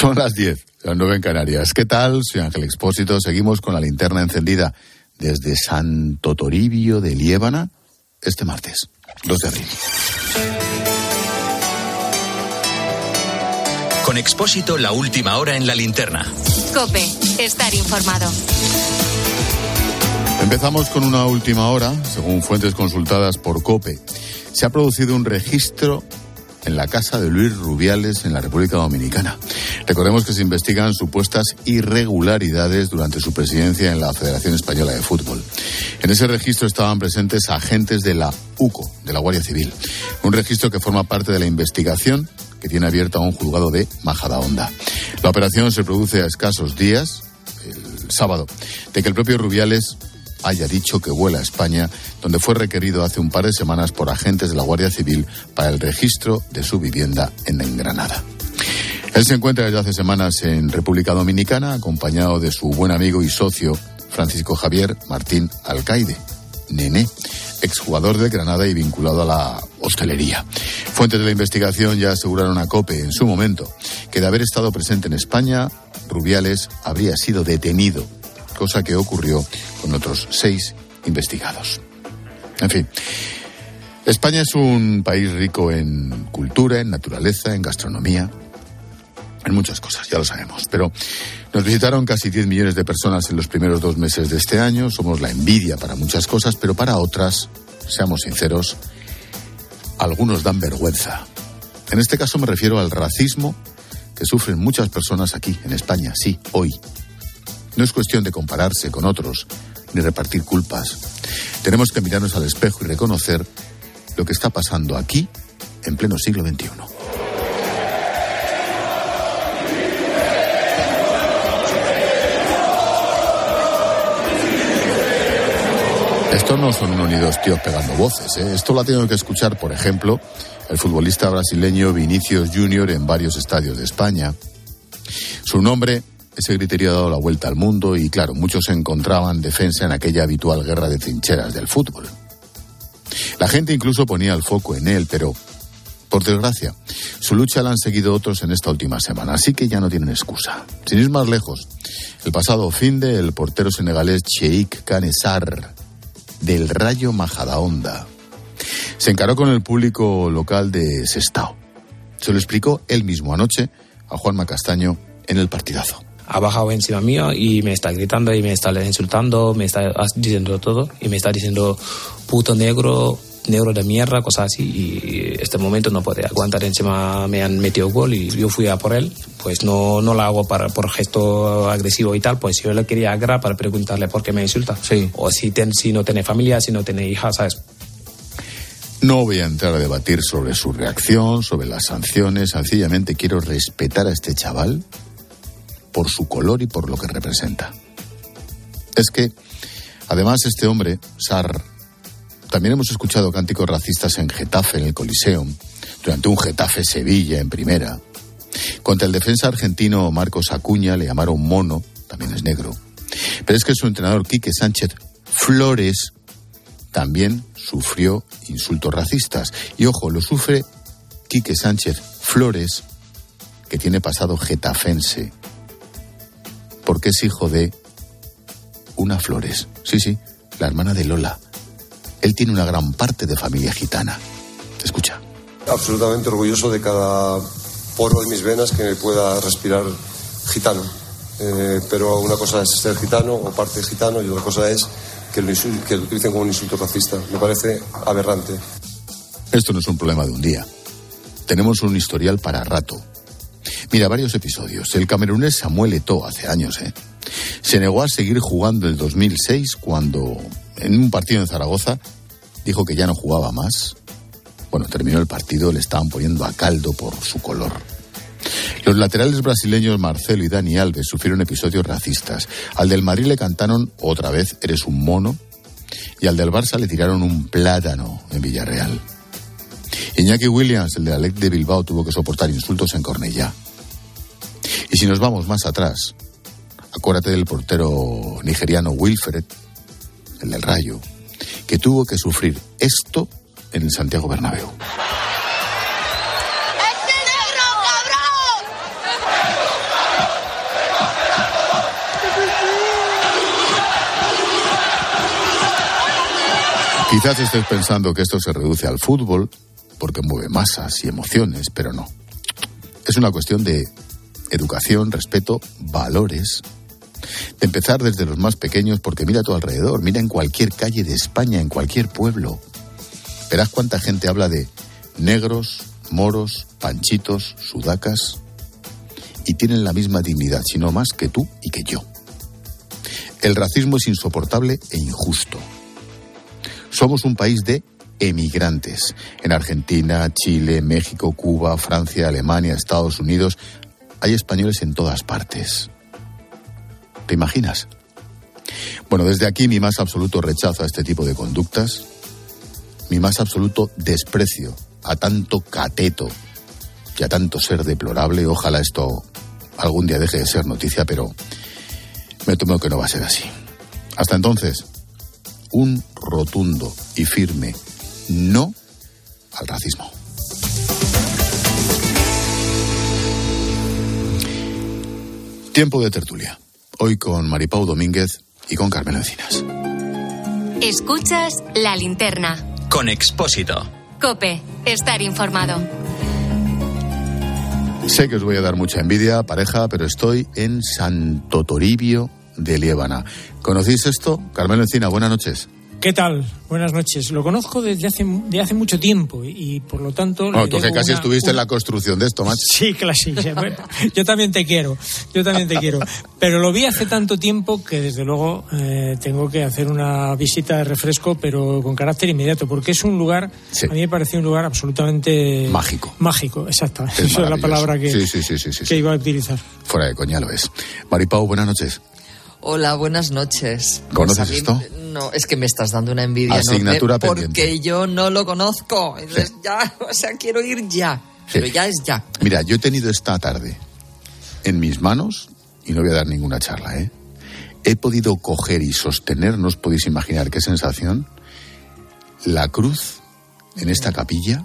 Son las 10, las 9 en Canarias. ¿Qué tal? Soy Ángel Expósito. Seguimos con la linterna encendida desde Santo Toribio de Liébana este martes, 2 de abril. Con Expósito, la última hora en la linterna. COPE, estar informado. Empezamos con una última hora. Según fuentes consultadas por COPE, se ha producido un registro en la casa de Luis Rubiales en la República Dominicana. Recordemos que se investigan supuestas irregularidades durante su presidencia en la Federación Española de Fútbol. En ese registro estaban presentes agentes de la UCO, de la Guardia Civil. Un registro que forma parte de la investigación que tiene abierta un juzgado de Majadahonda. La operación se produce a escasos días, el sábado, de que el propio Rubiales haya dicho que vuela a España, donde fue requerido hace un par de semanas por agentes de la Guardia Civil para el registro de su vivienda en Granada. Él se encuentra desde hace semanas en República Dominicana, acompañado de su buen amigo y socio Francisco Javier Martín Alcaide, Nené, exjugador del Granada y vinculado a la hostelería. Fuentes de la investigación ya aseguraron a COPE en su momento que de haber estado presente en España, Rubiales habría sido detenido, cosa que ocurrió con otros 6 investigados. En fin, España es un país rico en cultura, en naturaleza, en gastronomía, en muchas cosas, ya lo sabemos. Pero nos visitaron casi 10 millones de personas en los primeros 2 meses de este año. Somos la envidia para muchas cosas, pero para otras, seamos sinceros, algunos dan vergüenza. En este caso me refiero al racismo que sufren muchas personas aquí, en España, sí, hoy. No es cuestión de compararse con otros, ni repartir culpas. Tenemos que mirarnos al espejo y reconocer lo que está pasando aquí, en pleno siglo XXI. Estos no son unos ni dos tíos pegando voces, ¿eh? Esto lo ha tenido que escuchar, por ejemplo, el futbolista brasileño Vinícius Júnior en varios estadios de España. Su nombre, ese criterio ha dado la vuelta al mundo y, claro, muchos encontraban defensa en aquella habitual guerra de trincheras del fútbol. La gente incluso ponía el foco en él, pero, por desgracia, su lucha la han seguido otros en esta última semana, así que ya no tienen excusa. Sin ir más lejos, el pasado finde, el portero senegalés Cheikh Kane Sarr, del Rayo Majadahonda, se encaró con el público local de Sestao. Se lo explicó él mismo anoche a Juanma Castaño en el partidazo. Ha bajado encima mío y me está gritando y me está insultando, me está diciendo todo y me está diciendo puto negro de mierda, cosas así, y este momento no puede aguantar. Encima me han metido gol y yo fui a por él. Pues no lo hago por gesto agresivo y tal, pues yo le quería agarrar para preguntarle por qué me insulta. Sí. O si no tiene familia, si no tiene hija, ¿sabes? No voy a entrar a debatir sobre su reacción, sobre las sanciones. Sencillamente quiero respetar a este chaval por su color y por lo que representa. Es que, además, este hombre, Sarr, también hemos escuchado cánticos racistas en Getafe, en el Coliseum, durante un Getafe-Sevilla en primera. Contra el defensa argentino Marcos Acuña le llamaron mono, también es negro. Pero es que su entrenador Quique Sánchez Flores también sufrió insultos racistas. Y ojo, lo sufre Quique Sánchez Flores, que tiene pasado getafense, porque es hijo de una Flores. Sí, la hermana de Lola. Él tiene una gran parte de familia gitana. Escucha. Absolutamente orgulloso de cada poro de mis venas que me pueda respirar gitano. Pero una cosa es ser gitano o parte gitano y otra cosa es que lo utilicen como un insulto racista. Me parece aberrante. Esto no es un problema de un día. Tenemos un historial para rato. Mira, varios episodios. El camerunés Samuel Eto'o, hace años, se negó a seguir jugando el 2006 cuando, en un partido en Zaragoza, dijo que ya no jugaba más. Bueno, terminó el partido, le estaban poniendo a caldo por su color. Los laterales brasileños Marcelo y Dani Alves sufrieron episodios racistas. Al del Madrid le cantaron otra vez "eres un mono", y al del Barça le tiraron un plátano en Villarreal. Iñaki Williams, el del Athletic de Bilbao, tuvo que soportar insultos en Cornellá. Y si nos vamos más atrás, acuérdate del portero nigeriano Wilfred, el del Rayo, que tuvo que sufrir esto en el Santiago Bernabéu. Quizás estés pensando que esto se reduce al fútbol, porque mueve masas y emociones, pero no. Es una cuestión de educación, respeto, valores. De empezar desde los más pequeños, porque mira a tu alrededor, mira en cualquier calle de España, en cualquier pueblo. Verás cuánta gente habla de negros, moros, panchitos, sudacas, y tienen la misma dignidad, si no más, que tú y que yo. El racismo es insoportable e injusto. Somos un país de emigrantes. En Argentina, Chile, México, Cuba, Francia, Alemania, Estados Unidos, hay españoles en todas partes. ¿Te imaginas? Bueno, desde aquí mi más absoluto rechazo a este tipo de conductas, mi más absoluto desprecio a tanto cateto y a tanto ser deplorable. Ojalá esto algún día deje de ser noticia, pero me temo que no va a ser así. Hasta entonces, un rotundo y firme no al racismo. Tiempo de tertulia. Hoy con Maripau Domínguez y con Carmelo Encinas. Escuchas La Linterna. Con Expósito. COPE. Estar informado. Sé que os voy a dar mucha envidia, pareja, pero estoy en Santo Toribio de Liébana. ¿Conocéis esto? Carmelo Encina, buenas noches. ¿Qué tal? Buenas noches. Lo conozco desde hace mucho tiempo y por lo tanto... No, tú que casi estuviste en la construcción de esto, macho. Sí, claro, sí. Bueno, yo también te quiero. Pero lo vi hace tanto tiempo que desde luego tengo que hacer una visita de refresco, pero con carácter inmediato, porque es un lugar, sí, a mí me pareció un lugar absolutamente... Mágico. Mágico, exacto. Esa es la palabra que iba a utilizar. Fuera de coña lo es. Maripau, buenas noches. Hola, buenas noches. ¿Conoces esto? No, es que me estás dando una envidia asignatura enorme pendiente. Porque yo no lo conozco. Entonces sí, ya, o sea, quiero ir ya. Sí. Pero ya es ya. Mira, yo he tenido esta tarde en mis manos, y no voy a dar ninguna charla, he podido coger y sostener, no os podéis imaginar qué sensación, la cruz en esta capilla,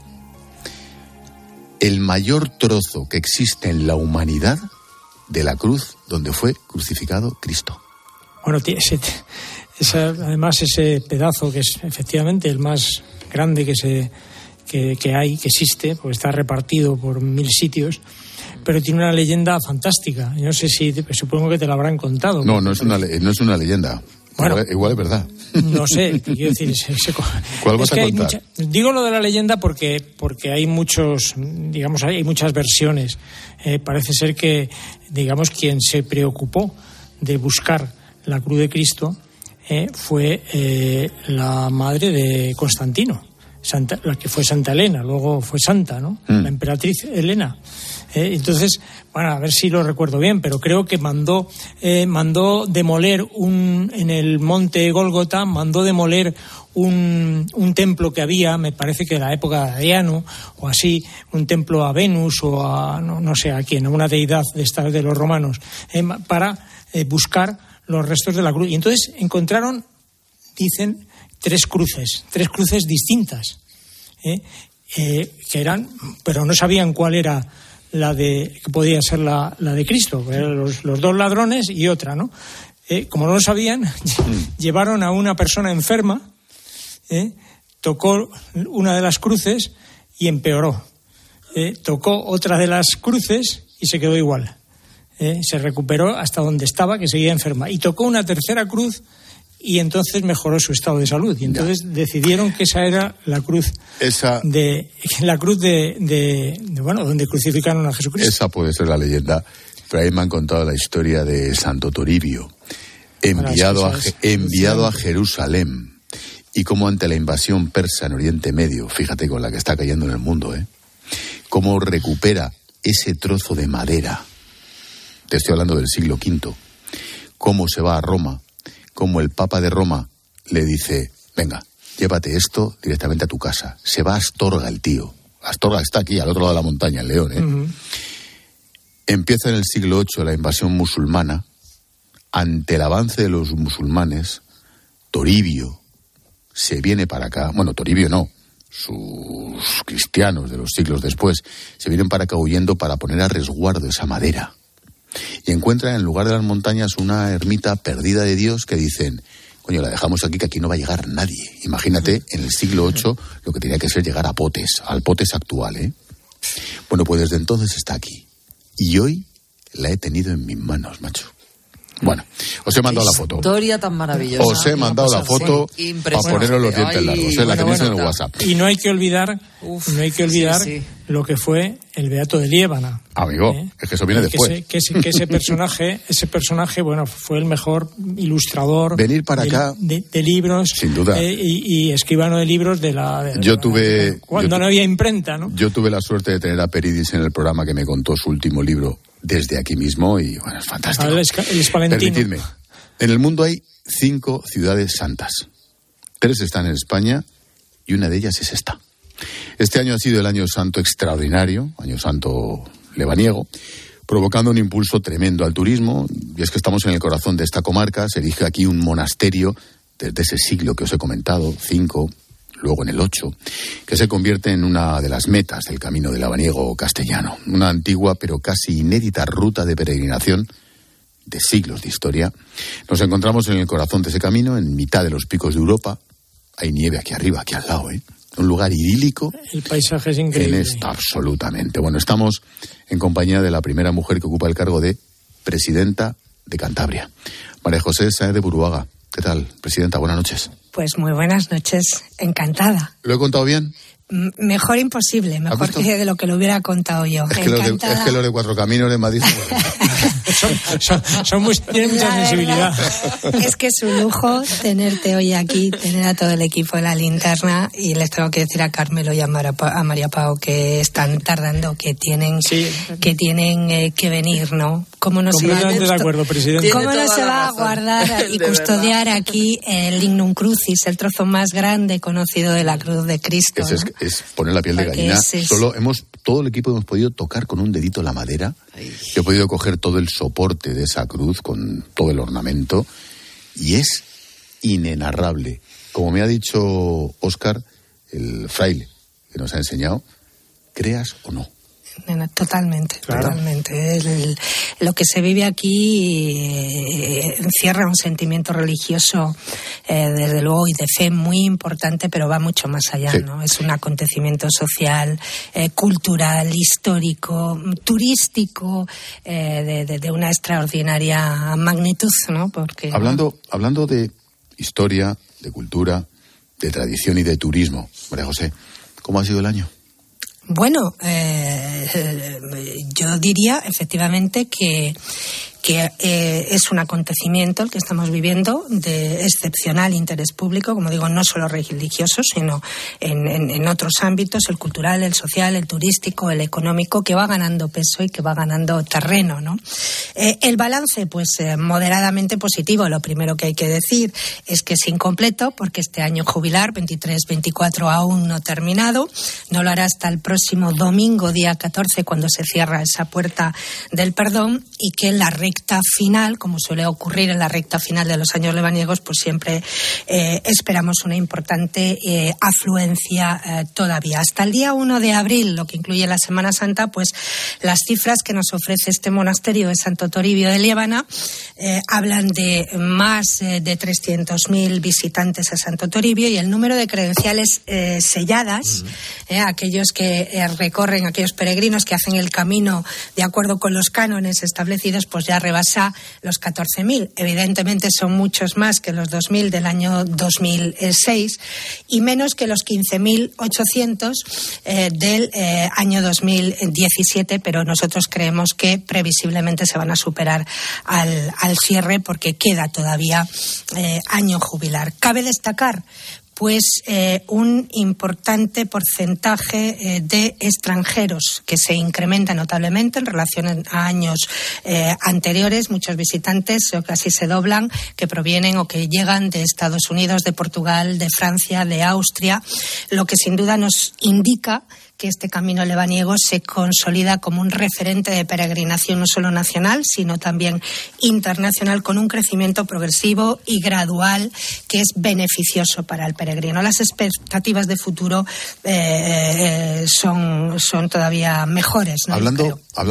el mayor trozo que existe en la humanidad de la cruz donde fue crucificado Cristo. Bueno, además ese pedazo que es efectivamente el más grande que hay, que existe, porque está repartido por 1000 sitios, pero tiene una leyenda fantástica. Yo no sé si, supongo que te la habrán contado. No es una leyenda. Bueno, igual es verdad. No sé, quiero decir... ¿Cuál vas a contar? Digo lo de la leyenda porque hay muchas versiones. Parece ser que, digamos, quien se preocupó de buscar la cruz de Cristo fue la madre de Constantino, la que fue Santa Elena, luego fue santa, ¿no? La emperatriz Elena. Entonces, bueno, a ver si lo recuerdo bien, pero creo que mandó demoler en el monte Gólgota, mandó demoler un templo que había, me parece que de la época de Adriano, o así, un templo a Venus o a no sé a quién, a una deidad de los romanos, para buscar los restos de la cruz. Y entonces encontraron, dicen, tres cruces distintas, que eran, pero no sabían cuál era que podía ser la de Cristo, eran los dos ladrones y otra, ¿no? Como no lo sabían, llevaron a una persona enferma, tocó una de las cruces y empeoró. Tocó otra de las cruces y se quedó igual. Se recuperó hasta donde estaba, que seguía enferma. Y tocó una tercera cruz y entonces mejoró su estado de salud. Y entonces decidieron que esa era la cruz donde crucificaron a Jesucristo. Esa puede ser la leyenda, pero ahí me han contado la historia de Santo Toribio, enviado a Jerusalén, y cómo ante la invasión persa en Oriente Medio, fíjate con la que está cayendo en el mundo, cómo recupera ese trozo de madera. Te estoy hablando del siglo V. Cómo se va a Roma, cómo el Papa de Roma le dice, venga, llévate esto directamente a tu casa. Se va a Astorga el tío. Astorga está aquí, al otro lado de la montaña, en León. Uh-huh. Empieza en el siglo VIII la invasión musulmana. Ante el avance de los musulmanes, Toribio se viene para acá. Bueno, Toribio no, sus cristianos de los siglos después se vienen para acá huyendo para poner a resguardo esa madera. Y encuentran en lugar de las montañas una ermita perdida de Dios que dicen, Coño, la dejamos aquí, que aquí no va a llegar nadie. Imagínate, en el siglo VIII, lo que tenía que ser llegar a Potes, al Potes actual, ¿eh? Bueno, pues desde entonces está aquí. Y hoy la he tenido en mis manos, macho. Bueno, os he mandado la foto. Historia tan maravillosa. Os he mandado la foto para poneros los dientes largos, la que tenéis en el WhatsApp. Y no hay que olvidar, lo que fue el Beato de Liébana. Amigo, es que eso viene después. Que ese personaje, bueno, fue el mejor ilustrador. Venir para acá de libros. Sin duda. Y escribano de libros cuando no había imprenta, ¿no? Yo tuve la suerte de tener a Peridis en el programa, que me contó su último libro desde aquí mismo, y bueno, es fantástico. El Espalentino. Permitidme. En el mundo hay 5 ciudades santas. 3 están en España y una de ellas es esta. Este año ha sido el año santo extraordinario, año santo lebaniego, provocando un impulso tremendo al turismo. Y es que estamos en el corazón de esta comarca. Se erige aquí un monasterio desde ese siglo que os he comentado, 5, luego en el 8, que se convierte en una de las metas del camino del lebaniego castellano. Una antigua pero casi inédita ruta de peregrinación de siglos de historia. Nos encontramos en el corazón de ese camino, en mitad de los picos de Europa. Hay nieve aquí arriba, aquí al lado, ¿eh? Un lugar idílico. El paisaje es increíble. Absolutamente. Bueno, estamos en compañía de la primera mujer que ocupa el cargo de presidenta de Cantabria, María José Sáenz de Buruaga. ¿Qué tal, presidenta? Buenas noches. Pues muy buenas noches, encantada. ¿Lo he contado bien? Mejor imposible, mejor que de lo que lo hubiera contado yo. Es que los de Cuatro Caminos de Madrid tienen mucha sensibilidad. Es que es un lujo tenerte hoy aquí, tener a todo el equipo de La Linterna, y les tengo que decir a Carmelo y a María Pau que están tardando, que tienen que venir, ¿no? ¿Cómo no se va a guardar y custodiar aquí el Lignum Crucis, el trozo más grande conocido de la cruz de Cristo? Es poner la piel de gallina. Todo el equipo hemos podido tocar con un dedito la madera. Yo he podido coger todo el soporte de esa cruz con todo el ornamento, y es inenarrable. Como me ha dicho Óscar, el fraile que nos ha enseñado, creas o no. Totalmente, claro. Totalmente. Lo que se vive aquí encierra un sentimiento religioso, desde luego, y de fe muy importante, pero va mucho más allá, sí. ¿No? Es un acontecimiento social, cultural, histórico, turístico, de una extraordinaria magnitud, ¿no? Porque hablando de historia, de cultura, de tradición y de turismo, María José, ¿cómo ha sido el año? Bueno, yo diría efectivamente que es un acontecimiento el que estamos viviendo de excepcional interés público, como digo, no solo religioso, sino en otros ámbitos, el cultural, el social, el turístico, el económico, que va ganando peso y que va ganando terreno, ¿no? El balance, pues moderadamente positivo. Lo primero que hay que decir es que es incompleto, porque este año jubilar, 23-24, aún no terminado. No lo hará hasta el próximo domingo, día 14, cuando se cierra esa puerta del perdón, y que la recta final, como suele ocurrir en la recta final de los años lebaniegos, pues siempre esperamos una importante afluencia todavía. Hasta el día 1 de abril, lo que incluye la Semana Santa, pues las cifras que nos ofrece este monasterio de Santo Toribio de Liébana hablan de más de 300.000 visitantes a Santo Toribio, y el número de credenciales selladas, aquellos que recorren, aquellos peregrinos que hacen el camino de acuerdo con los cánones establecidos, pues ya rebasa los 14.000. Evidentemente son muchos más que los 2.000 del año 2006 y menos que los 15.800 del año 2017, pero nosotros creemos que previsiblemente se van a superar al cierre, porque queda todavía año jubilar. Cabe destacar pues un importante porcentaje de extranjeros, que se incrementa notablemente en relación a años anteriores. Muchos visitantes, casi se doblan, que provienen o que llegan de Estados Unidos, de Portugal, de Francia, de Austria, lo que sin duda nos indica que este camino lebaniego se consolida como un referente de peregrinación no solo nacional, sino también internacional, con un crecimiento progresivo y gradual que es beneficioso para el peregrino. Las expectativas de futuro son todavía mejores, ¿no?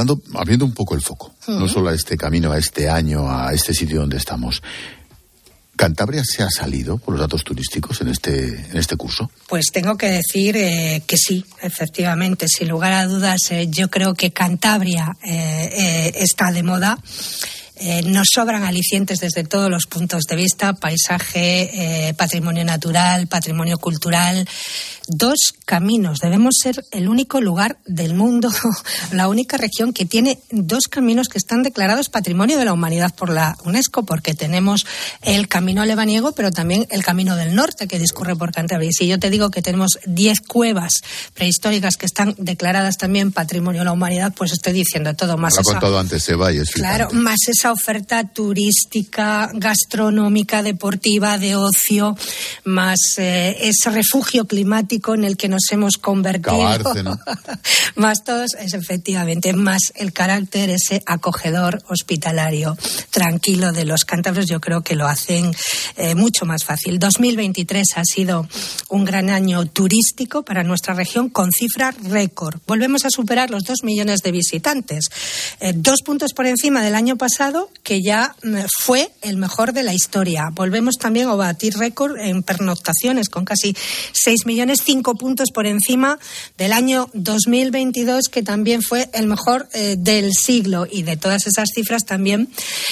Abriendo un poco el foco, no solo a este camino, a este año, a este sitio donde estamos. ¿Cantabria se ha salido por los datos turísticos en este curso? Pues tengo que decir que sí, efectivamente, sin lugar a dudas. Yo creo que Cantabria está de moda. Nos sobran alicientes desde todos los puntos de vista: paisaje, patrimonio natural, patrimonio cultural. 2 caminos. Debemos ser el único lugar del mundo, la única región que tiene 2 caminos que están declarados Patrimonio de la Humanidad por la UNESCO, porque tenemos el Camino Lebaniego, pero también el Camino del Norte, que discurre por Cantabria. Y si yo te digo que tenemos 10 cuevas prehistóricas que están declaradas también Patrimonio de la Humanidad, pues estoy diciendo todo. Más lo ha contado antes Eva y es claro, más esa oferta turística, gastronómica, deportiva, de ocio, más ese refugio climático en el que nos hemos convertido. Bárcena. Más todos, es efectivamente, más el carácter ese acogedor, hospitalario, tranquilo de los cántabros. Yo creo que lo hacen mucho más fácil. 2023 ha sido un gran año turístico para nuestra región, con cifra récord. Volvemos a superar los 2 millones de visitantes, 2 puntos por encima del año pasado, que ya fue el mejor de la historia. Volvemos también a batir récord en pernoctaciones, con casi 6 millones, 5 puntos por encima del año 2022, que también fue el mejor del siglo. Y de todas esas cifras también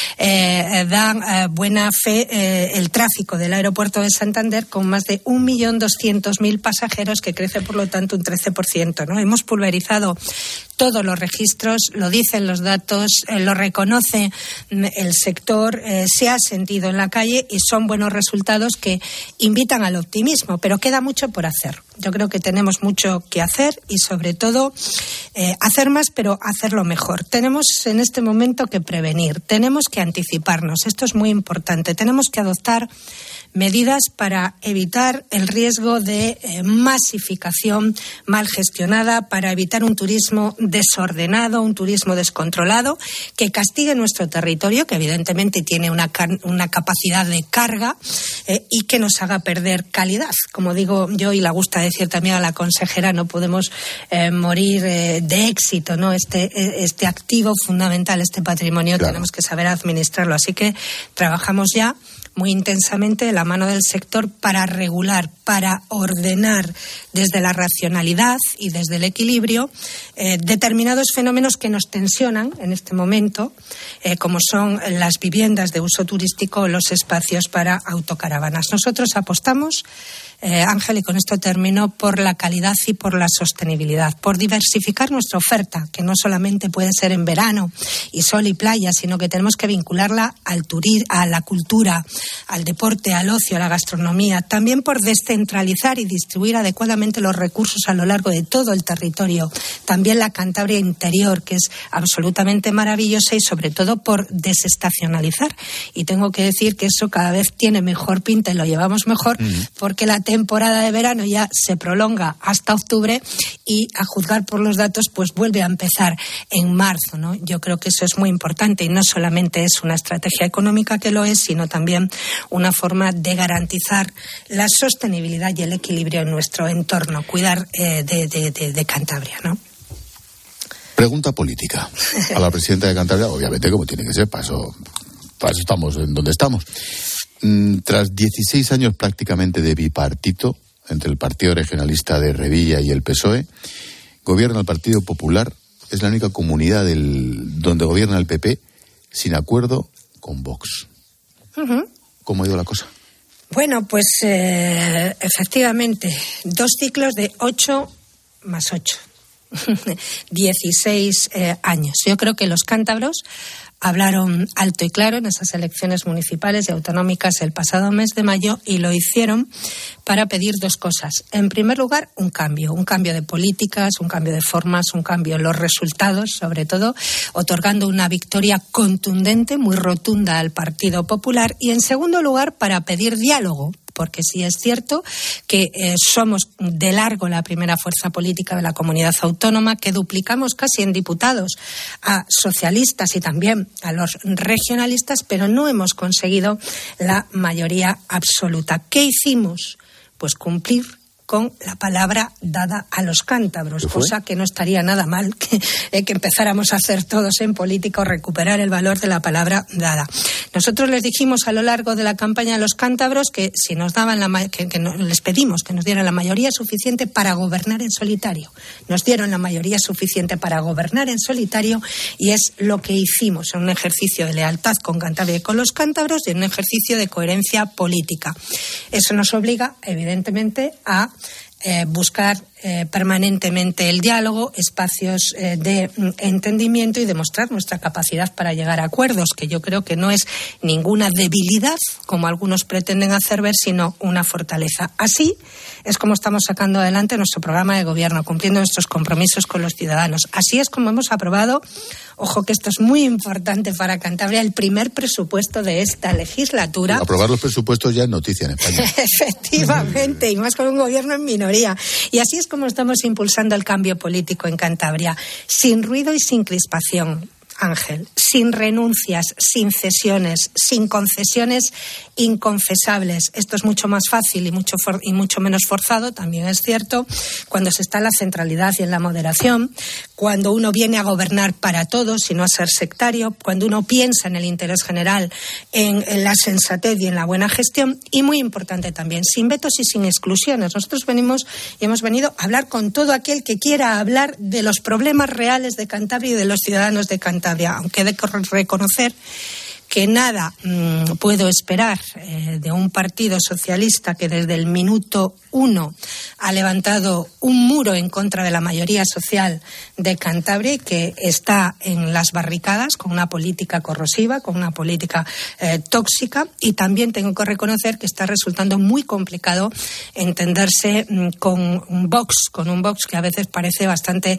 dan buena fe el tráfico del aeropuerto de Santander, con más de 1.200.000 pasajeros, que crece por lo tanto un 13%, ¿no? Hemos pulverizado todos los registros, lo dicen los datos, lo reconoce el sector, se ha sentido en la calle y son buenos resultados que invitan al optimismo, pero queda mucho por hacer. Yo creo que tenemos mucho que hacer y sobre todo hacer más, pero hacerlo mejor. Tenemos en este momento que prevenir, tenemos que anticiparnos, esto es muy importante, tenemos que adoptar medidas para evitar el riesgo de masificación mal gestionada, para evitar un turismo desordenado, un turismo descontrolado, que castigue nuestro territorio, que evidentemente tiene una capacidad de carga, y que nos haga perder calidad. Como digo yo, y le gusta decir también a la consejera, no podemos morir de éxito, ¿no? Este activo fundamental, este patrimonio, claro, tenemos que saber administrarlo. Así que trabajamos ya muy intensamente de la mano del sector para regular, para ordenar desde la racionalidad y desde el equilibrio determinados fenómenos que nos tensionan en este momento, como son las viviendas de uso turístico o los espacios para autocaravanas. Nosotros apostamos, Ángel, y con esto termino, por la calidad y por la sostenibilidad, por diversificar nuestra oferta, que no solamente puede ser en verano y sol y playa, sino que tenemos que vincularla al a la cultura, al deporte, al ocio, a la gastronomía, también por descentralizar y distribuir adecuadamente los recursos a lo largo de todo el territorio, también la Cantabria interior, que es absolutamente maravillosa, y sobre todo por desestacionalizar. Y tengo que decir que eso cada vez tiene mejor pinta y lo llevamos mejor, porque la temporada de verano ya se prolonga hasta octubre y, a juzgar por los datos, pues vuelve a empezar en marzo, ¿no? Yo creo que eso es muy importante y no solamente es una estrategia económica, que lo es, sino también una forma de garantizar la sostenibilidad y el equilibrio en nuestro entorno, cuidar de Cantabria, ¿no? Pregunta política a la presidenta de Cantabria, obviamente, como tiene que ser, para eso estamos en donde estamos. Tras 16 años prácticamente de bipartito entre el Partido Regionalista de Revilla y el PSOE, gobierna el Partido Popular. Es la única comunidad donde gobierna el PP sin acuerdo con Vox. Uh-huh. ¿Cómo ha ido la cosa? Bueno, pues efectivamente, 2 ciclos de 8 más 8. 16 años. Yo creo que los cántabros hablaron alto y claro en esas elecciones municipales y autonómicas el pasado mes de mayo, y lo hicieron para pedir 2 cosas. En primer lugar, un cambio de políticas, un cambio de formas, un cambio en los resultados, sobre todo, otorgando una victoria contundente, muy rotunda al Partido Popular. Y en segundo lugar, para pedir diálogo, porque sí es cierto que somos de largo la primera fuerza política de la comunidad autónoma, que duplicamos casi en diputados a socialistas y también a los regionalistas, pero no hemos conseguido la mayoría absoluta. ¿Qué hicimos? Pues cumplir con la palabra dada a los cántabros, cosa que no estaría nada mal que empezáramos a hacer todos en política, o recuperar el valor de la palabra dada. Nosotros les dijimos a lo largo de la campaña a los cántabros que si nos daban les pedimos que nos dieran la mayoría suficiente para gobernar en solitario. Nos dieron la mayoría suficiente para gobernar en solitario y es lo que hicimos en un ejercicio de lealtad con Cantabria y con los cántabros y en un ejercicio de coherencia política. Eso nos obliga, evidentemente, a buscar permanentemente el diálogo, espacios de entendimiento y demostrar nuestra capacidad para llegar a acuerdos, que yo creo que no es ninguna debilidad, como algunos pretenden hacer ver, sino una fortaleza. Así es como estamos sacando adelante nuestro programa de gobierno, cumpliendo nuestros compromisos con los ciudadanos. Así es como hemos aprobado, ojo que esto es muy importante para Cantabria, el primer presupuesto de esta legislatura. Aprobar los presupuestos ya es noticia en España. Efectivamente, y más con un gobierno en minoría. Y así es como estamos impulsando el cambio político en Cantabria, sin ruido y sin crispación, Ángel, sin renuncias, sin cesiones, sin concesiones inconfesables. Esto es mucho más fácil y mucho menos forzado, también es cierto, cuando se está en la centralidad y en la moderación, cuando uno viene a gobernar para todos y no a ser sectario, cuando uno piensa en el interés general, en la sensatez y en la buena gestión, y muy importante también, sin vetos y sin exclusiones. Nosotros hemos venido a hablar con todo aquel que quiera hablar de los problemas reales de Cantabria y de los ciudadanos de Cantabria, aunque he de reconocer que nada puedo esperar de un partido socialista que desde el minuto 1 ha levantado un muro en contra de la mayoría social de Cantabria y que está en las barricadas con una política corrosiva, con una política tóxica, y también tengo que reconocer que está resultando muy complicado entenderse con un Vox que a veces parece bastante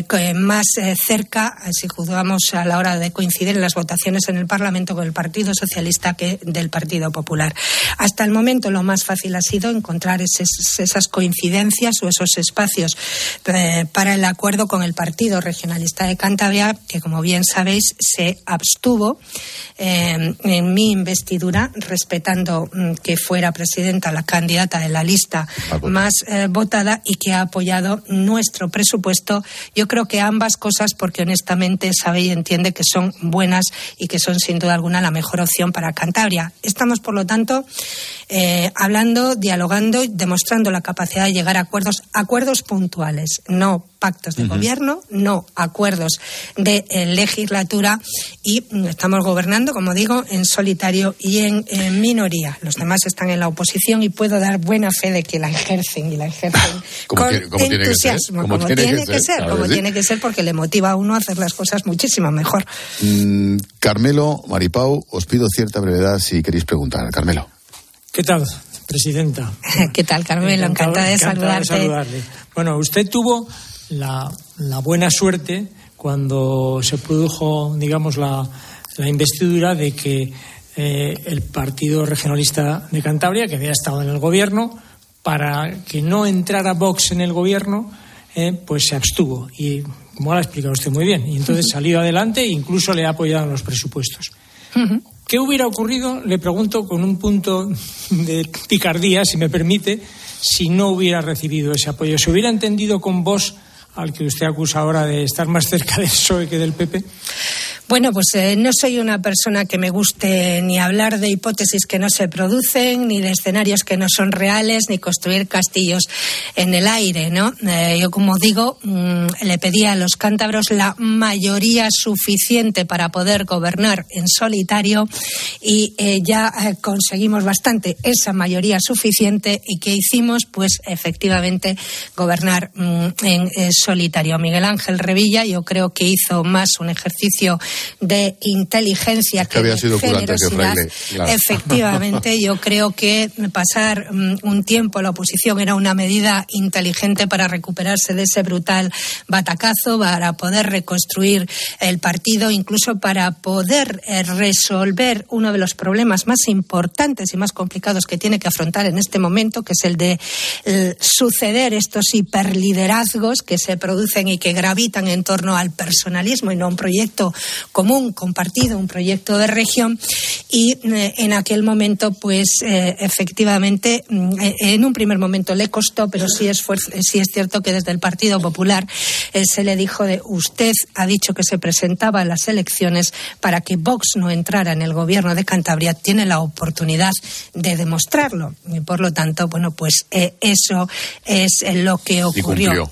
más cerca, si juzgamos a la hora de coincidir en las votaciones en el Parlamento, con el Partido Socialista que del Partido Popular. Hasta el momento lo más fácil ha sido encontrar esas coincidencias o esos espacios para el acuerdo con el Partido Regionalista de Cantabria, que como bien sabéis se abstuvo en mi investidura, respetando que fuera presidenta la candidata de la lista más votada, y que ha apoyado nuestro presupuesto. Yo creo que ambas cosas, porque honestamente sabe y entiende que son buenas y que son sin duda alguna la mejor opción para Cantabria. Estamos, por lo tanto, hablando, dialogando y demostrando la capacidad de llegar a acuerdos puntuales, no pactos de gobierno, no acuerdos de legislatura, y estamos gobernando, como digo, en solitario y en minoría. Los demás están en la oposición y puedo dar buena fe de que la ejercen con entusiasmo, como tiene que ser, porque le motiva a uno a hacer las cosas muchísimo mejor. Carmelo, Maripau, os pido cierta brevedad si queréis preguntar. Carmelo. ¿Qué tal, presidenta? ¿Qué tal, Carmelo? Encantada de saludarle. Bueno, usted tuvo la buena suerte cuando se produjo, digamos, la investidura de que el Partido Regionalista de Cantabria, que había estado en el gobierno, para que no entrara Vox en el gobierno, pues se abstuvo. Y como lo ha explicado usted muy bien, y entonces salió adelante e incluso le ha apoyado en los presupuestos. ¿Qué hubiera ocurrido, le pregunto, con un punto de picardía, si me permite, si no hubiera recibido ese apoyo? ¿Se hubiera entendido con Vox, al que usted acusa ahora de estar más cerca del PSOE que del PP? Bueno, pues no soy una persona que me guste ni hablar de hipótesis que no se producen, ni de escenarios que no son reales, ni construir castillos en el aire, ¿no? Yo, como digo, le pedí a los cántabros la mayoría suficiente para poder gobernar en solitario, y ya conseguimos bastante esa mayoría suficiente. ¿Y qué hicimos? Pues efectivamente gobernar en solitario. Miguel Ángel Revilla, yo creo que hizo más un ejercicio de inteligencia que de generosidad. Claro. Efectivamente, yo creo que pasar un tiempo en la oposición era una medida inteligente para recuperarse de ese brutal batacazo, para poder reconstruir el partido, incluso para poder resolver uno de los problemas más importantes y más complicados que tiene que afrontar en este momento, que es el de suceder estos hiperliderazgos que se producen y que gravitan en torno al personalismo y no a un proyecto común, compartido, un proyecto de región. y en aquel momento, pues efectivamente, en un primer momento le costó, pero sí es cierto que desde el Partido Popular se le dijo usted ha dicho que se presentaba a las elecciones para que Vox no entrara en el gobierno de Cantabria, tiene la oportunidad de demostrarlo. Y por lo tanto, bueno, pues eso es lo que ocurrió.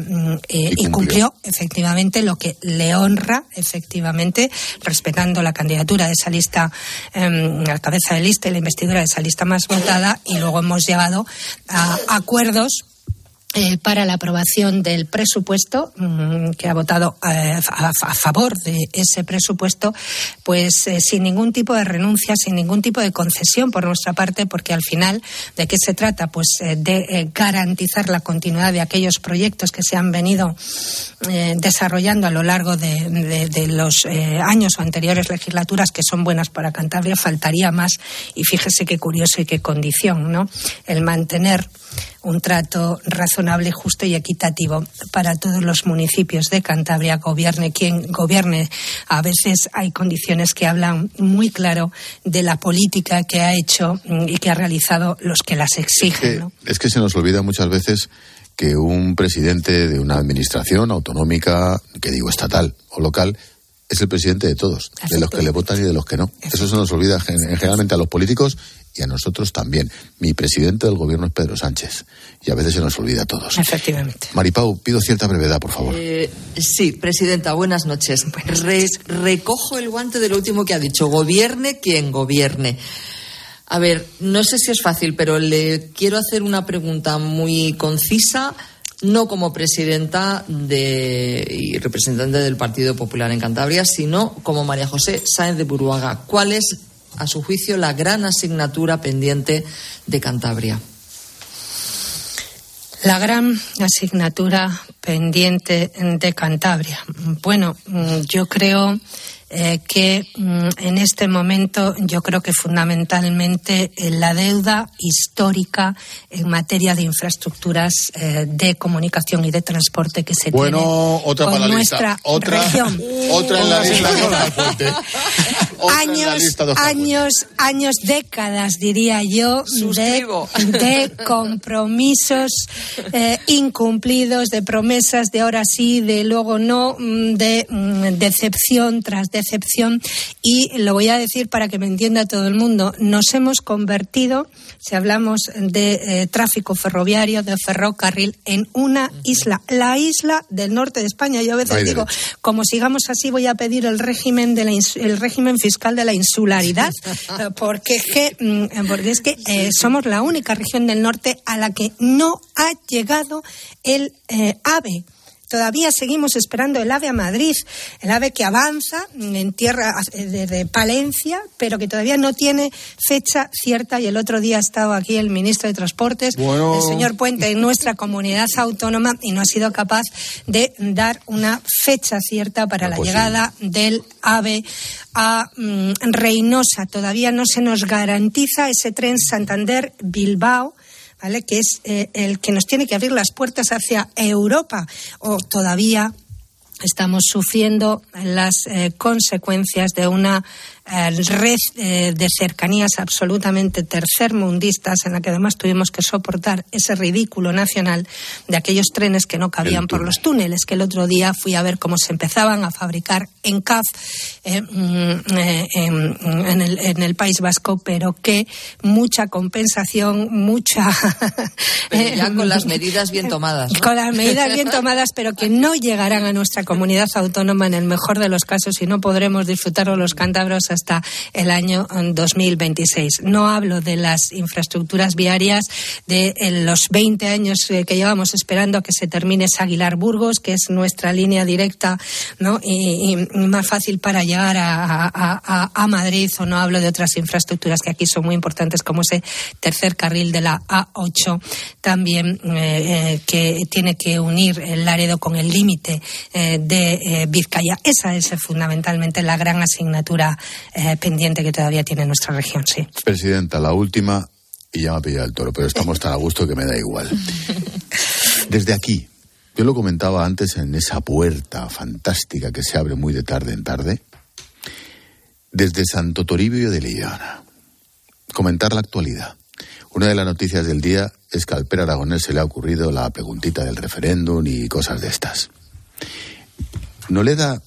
Y cumplió efectivamente lo que le honra, efectivamente, respetando la candidatura de esa lista, la cabeza de lista y la investidura de esa lista más votada, y luego hemos llegado a acuerdos para la aprobación del presupuesto, que ha votado a favor de ese presupuesto, pues sin ningún tipo de renuncia, sin ningún tipo de concesión por nuestra parte, porque al final, ¿de qué se trata? Pues de garantizar la continuidad de aquellos proyectos que se han venido desarrollando a lo largo de los años o anteriores legislaturas, que son buenas para Cantabria. Faltaría más, y fíjese qué curioso y qué condición, ¿no? El mantener un trato razonable, justo y equitativo para todos los municipios de Cantabria, gobierne quien gobierne. A veces hay condiciones que hablan muy claro de la política que ha hecho y que ha realizado los que las exigen, ¿no? Es que se nos olvida muchas veces que un presidente de una administración autonómica, que digo estatal o local, es el presidente de todos, de los que le votan y de los que no. Eso se nos olvida generalmente a los políticos y a nosotros también. Mi presidente del gobierno es Pedro Sánchez y a veces se nos olvida a todos. Efectivamente. Maripau, pido cierta brevedad, por favor. Sí, presidenta, buenas noches. Recojo el guante de lo último que ha dicho. Gobierne quien gobierne. A ver, no sé si es fácil, pero le quiero hacer una pregunta muy concisa, no como presidenta y representante del Partido Popular en Cantabria, sino como María José Sáenz de Buruaga. ¿Cuál es, a su juicio, la gran asignatura pendiente de Cantabria? La gran asignatura pendiente de Cantabria. Bueno, yo creo que en este momento, yo creo que fundamentalmente la deuda histórica en materia de infraestructuras de comunicación y de transporte que se tiene otra con para la nuestra lista. región. Otra en la lista. Años, décadas, diría yo, de compromisos incumplidos, de promesas de ahora sí, de luego no, de decepción tras decepción. Y lo voy a decir para que me entienda todo el mundo, nos hemos convertido, si hablamos de tráfico ferroviario, de ferrocarril, en una isla, la isla del norte de España. Yo a veces digo, como sigamos así, voy a pedir el régimen fiscal de la insularidad, porque es que somos la única región del norte a la que no ha llegado el AVE. Todavía seguimos esperando el AVE a Madrid, el AVE que avanza en tierra de Palencia, pero que todavía no tiene fecha cierta. Y el otro día ha estado aquí el ministro de Transportes, el señor Puente, en nuestra comunidad autónoma, y no ha sido capaz de dar una fecha cierta para la llegada del AVE a Reynosa. Todavía no se nos garantiza ese tren Santander-Bilbao, ¿vale?, que es el que nos tiene que abrir las puertas hacia Europa, o todavía estamos sufriendo las consecuencias de una red de cercanías absolutamente tercermundistas, en la que además tuvimos que soportar ese ridículo nacional de aquellos trenes que no cabían por los túneles, que el otro día fui a ver cómo se empezaban a fabricar en CAF en el País Vasco, pero que mucha compensación, pero ya con las medidas bien tomadas, ¿no? Con las medidas bien tomadas, pero que no llegarán a nuestra comunidad autónoma en el mejor de los casos, y no podremos disfrutarlo los cántabros hasta el año 2026. No hablo de las infraestructuras viarias de los 20 años que llevamos esperando a que se termine Aguilar-Burgos, que es nuestra línea directa, ¿no?, y más fácil para llegar a Madrid, o no hablo de otras infraestructuras que aquí son muy importantes, como ese tercer carril de la A8, también que tiene que unir el Laredo con el límite de Vizcaya. Esa es fundamentalmente la gran asignatura pendiente que todavía tiene nuestra región, sí. Presidenta, la última, y ya me ha pillado el toro, pero estamos tan a gusto que me da igual. Desde aquí, yo lo comentaba antes, en esa puerta fantástica que se abre muy de tarde en tarde, Desde Santo Toribio de Liana, comentar la actualidad. Una de las noticias del día es que al Per Aragonés se le ha ocurrido la preguntita del referéndum y cosas de estas. ¿No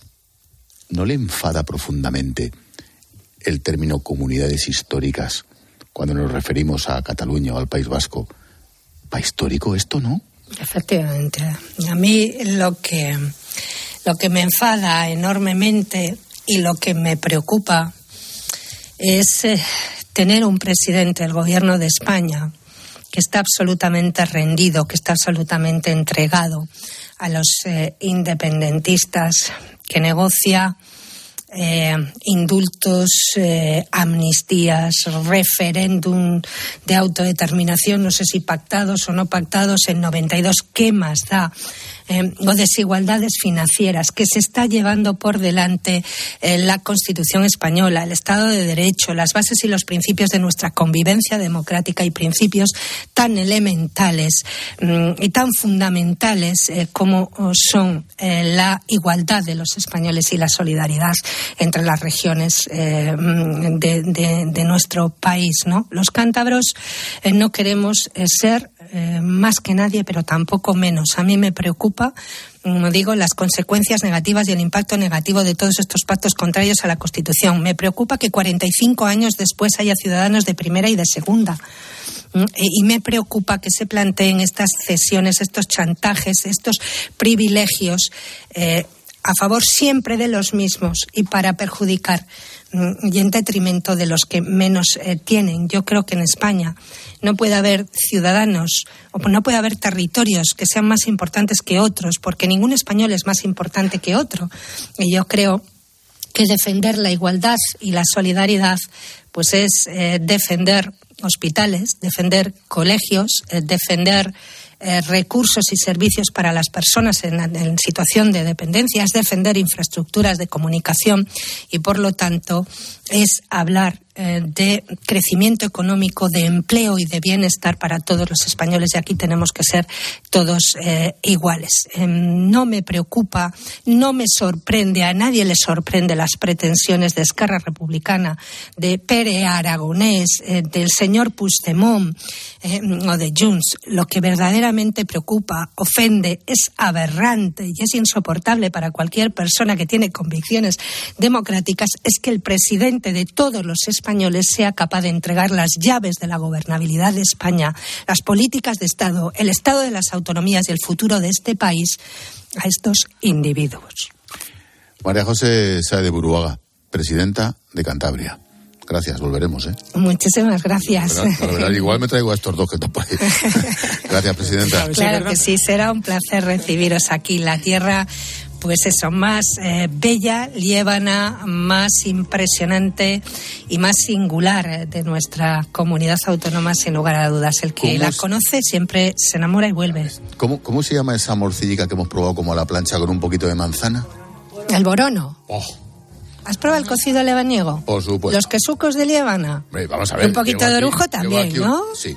le enfada profundamente el término comunidades históricas cuando nos referimos a Cataluña o al País Vasco? ¿Pa histórico esto, no? Efectivamente. A mí lo que me enfada enormemente y lo que me preocupa es tener un presidente del Gobierno de España que está absolutamente rendido, que está absolutamente entregado a los independentistas, que negocia indultos, amnistías, referéndum de autodeterminación, no sé si pactados o no pactados, en 92, ¿qué más da? O desigualdades financieras, que se está llevando por delante la Constitución española, el Estado de Derecho, las bases y los principios de nuestra convivencia democrática y principios tan elementales y tan fundamentales como son la igualdad de los españoles y la solidaridad entre las regiones de nuestro país, ¿no? Los cántabros no queremos ser más que nadie, pero tampoco menos. A mí me preocupa, como digo, las consecuencias negativas y el impacto negativo de todos estos pactos contrarios a la Constitución. Me preocupa que 45 años después haya ciudadanos de primera y de segunda. Y me preocupa que se planteen estas cesiones, estos chantajes, estos privilegios a favor siempre de los mismos y para perjudicar y en detrimento de los que menos tienen. Yo creo que en España no puede haber ciudadanos o no puede haber territorios que sean más importantes que otros, porque ningún español es más importante que otro. Y yo creo que defender la igualdad y la solidaridad pues es defender hospitales, defender colegios, defender recursos y servicios para las personas en situación de dependencia, es defender infraestructuras de comunicación y, por lo tanto, es hablar de crecimiento económico, de empleo y de bienestar para todos los españoles, y aquí tenemos que ser todos iguales. No me preocupa, no me sorprende, a nadie le sorprende las pretensiones de Esquerra Republicana, de Pere Aragonés, del señor Puigdemont o de Junts. Lo que verdaderamente preocupa, ofende, es aberrante y es insoportable para cualquier persona que tiene convicciones democráticas, es que el presidente de todos los españoles sea capaz de entregar las llaves de la gobernabilidad de España, las políticas de Estado, el estado de las autonomías y el futuro de este país a estos individuos. María José Sáez de Buruaga, presidenta de Cantabria. Gracias, volveremos, ¿eh? Muchísimas gracias. Pero igual me traigo a estos dos que te ponen. Gracias, presidenta. Claro que sí, será un placer recibiros aquí. La tierra, pues eso, más bella, liébana, más impresionante y más singular de nuestra comunidad autónoma, sin lugar a dudas. El que la conoce siempre se enamora y vuelve. ¿Cómo se llama esa morcillica que hemos probado como a la plancha con un poquito de manzana? El borono. Oh. ¿Has probado el cocido lebaniego? Por supuesto. Los quesucos de liébana. Vamos a ver. Un poquito de orujo también, ¿no? Sí.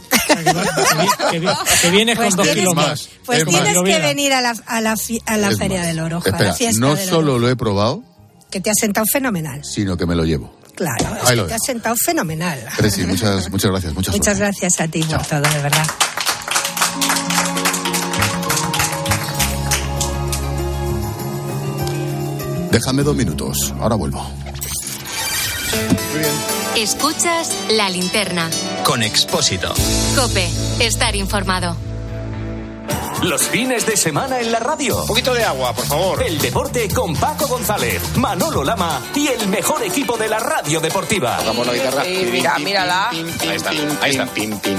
Que viene con 2 kilos más. Pues tienes que venir a la Feria del Orujo, a la fiesta no del solo Orujo. lo he probado, que te ha sentado fenomenal. Sino que me lo llevo. Claro, es que te ha sentado fenomenal. Treci, muchas gracias. Muchas gracias a ti por todo, de verdad. Déjame 2 minutos, ahora vuelvo. Muy bien. Escuchas La Linterna. Con Expósito. COPE. Estar informado. Los fines de semana en la radio. Un poquito de agua, por favor. El deporte con Paco González, Manolo Lama y el mejor equipo de la radio deportiva. Tocamos la guitarra. Mírala. Ahí está.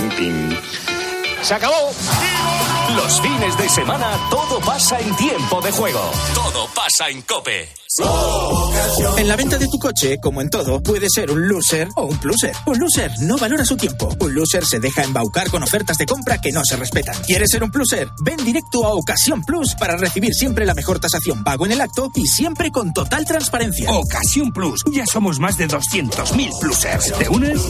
Se acabó. Los fines de semana todo pasa en tiempo de juego. Todo pasa en COPE. En la venta de tu coche, como en todo, puede ser un loser o un pluser. Un loser no valora su tiempo. Un loser se deja embaucar con ofertas de compra que no se respetan. ¿Quieres ser un pluser? Ven directo a Ocasión Plus para recibir siempre la mejor tasación pago en el acto y siempre con total transparencia. Ocasión Plus. Ya somos más de 200.000 plusers. ¿Te unes?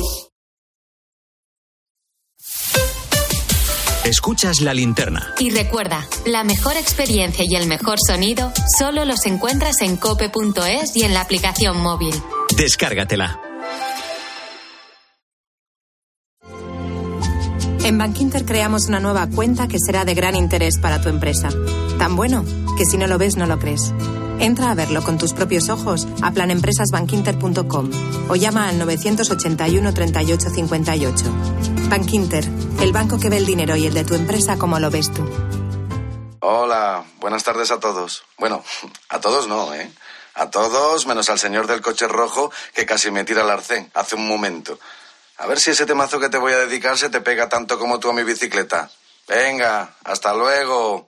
Escuchas La Linterna. Y recuerda, la mejor experiencia y el mejor sonido solo los encuentras en cope.es y en la aplicación móvil. Descárgatela. En Bankinter creamos una nueva cuenta que será de gran interés para tu empresa. Tan bueno que si no lo ves, no lo crees. Entra a verlo con tus propios ojos a planempresasbankinter.com o llama al 981 38 58. Bankinter, el banco que ve el dinero y el de tu empresa como lo ves tú. Hola, buenas tardes a todos. Bueno, a todos no, ¿eh? A todos, menos al señor del coche rojo que casi me tira al arcén hace un momento. A ver si ese temazo que te voy a dedicar se te pega tanto como tú a mi bicicleta. Venga, hasta luego.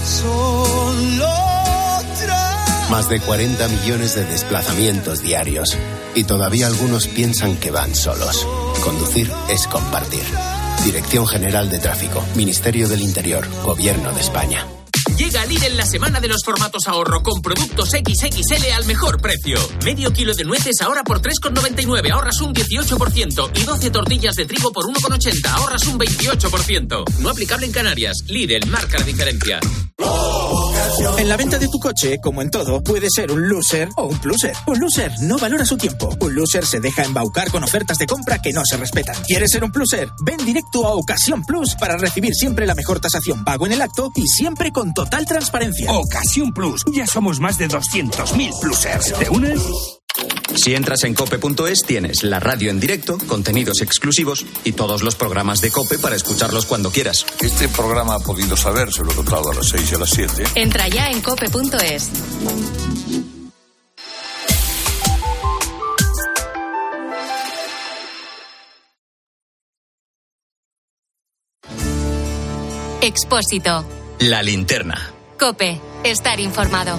Más de 40 millones de desplazamientos diarios. Y todavía algunos piensan que van solos. Conducir es compartir. Dirección General de Tráfico, Ministerio del Interior, Gobierno de España. Llega a Lidl la semana de los formatos ahorro con productos XXL al mejor precio. Medio kilo de nueces ahora por 3,99, ahorras un 18%. Y 12 tortillas de trigo por 1,80, ahorras un 28%. No aplicable en Canarias. Lidl marca la diferencia. En la venta de tu coche, como en todo, puede ser un loser o un pluser. Un loser no valora su tiempo. Un loser se deja embaucar con ofertas de compra que no se respetan. ¿Quieres ser un pluser? Ven directo a Ocasión Plus para recibir siempre la mejor tasación pago en el acto y siempre con total transparencia. Ocasión Plus. Ya somos más de 200.000 plusers. ¿Te unes? Si entras en cope.es tienes la radio en directo, contenidos exclusivos y todos los programas de COPE para escucharlos cuando quieras. Este programa ha podido saber, se lo he contado a las 6 y a las 7. Entra ya en cope.es. Expósito. La linterna. COPE. Estar informado.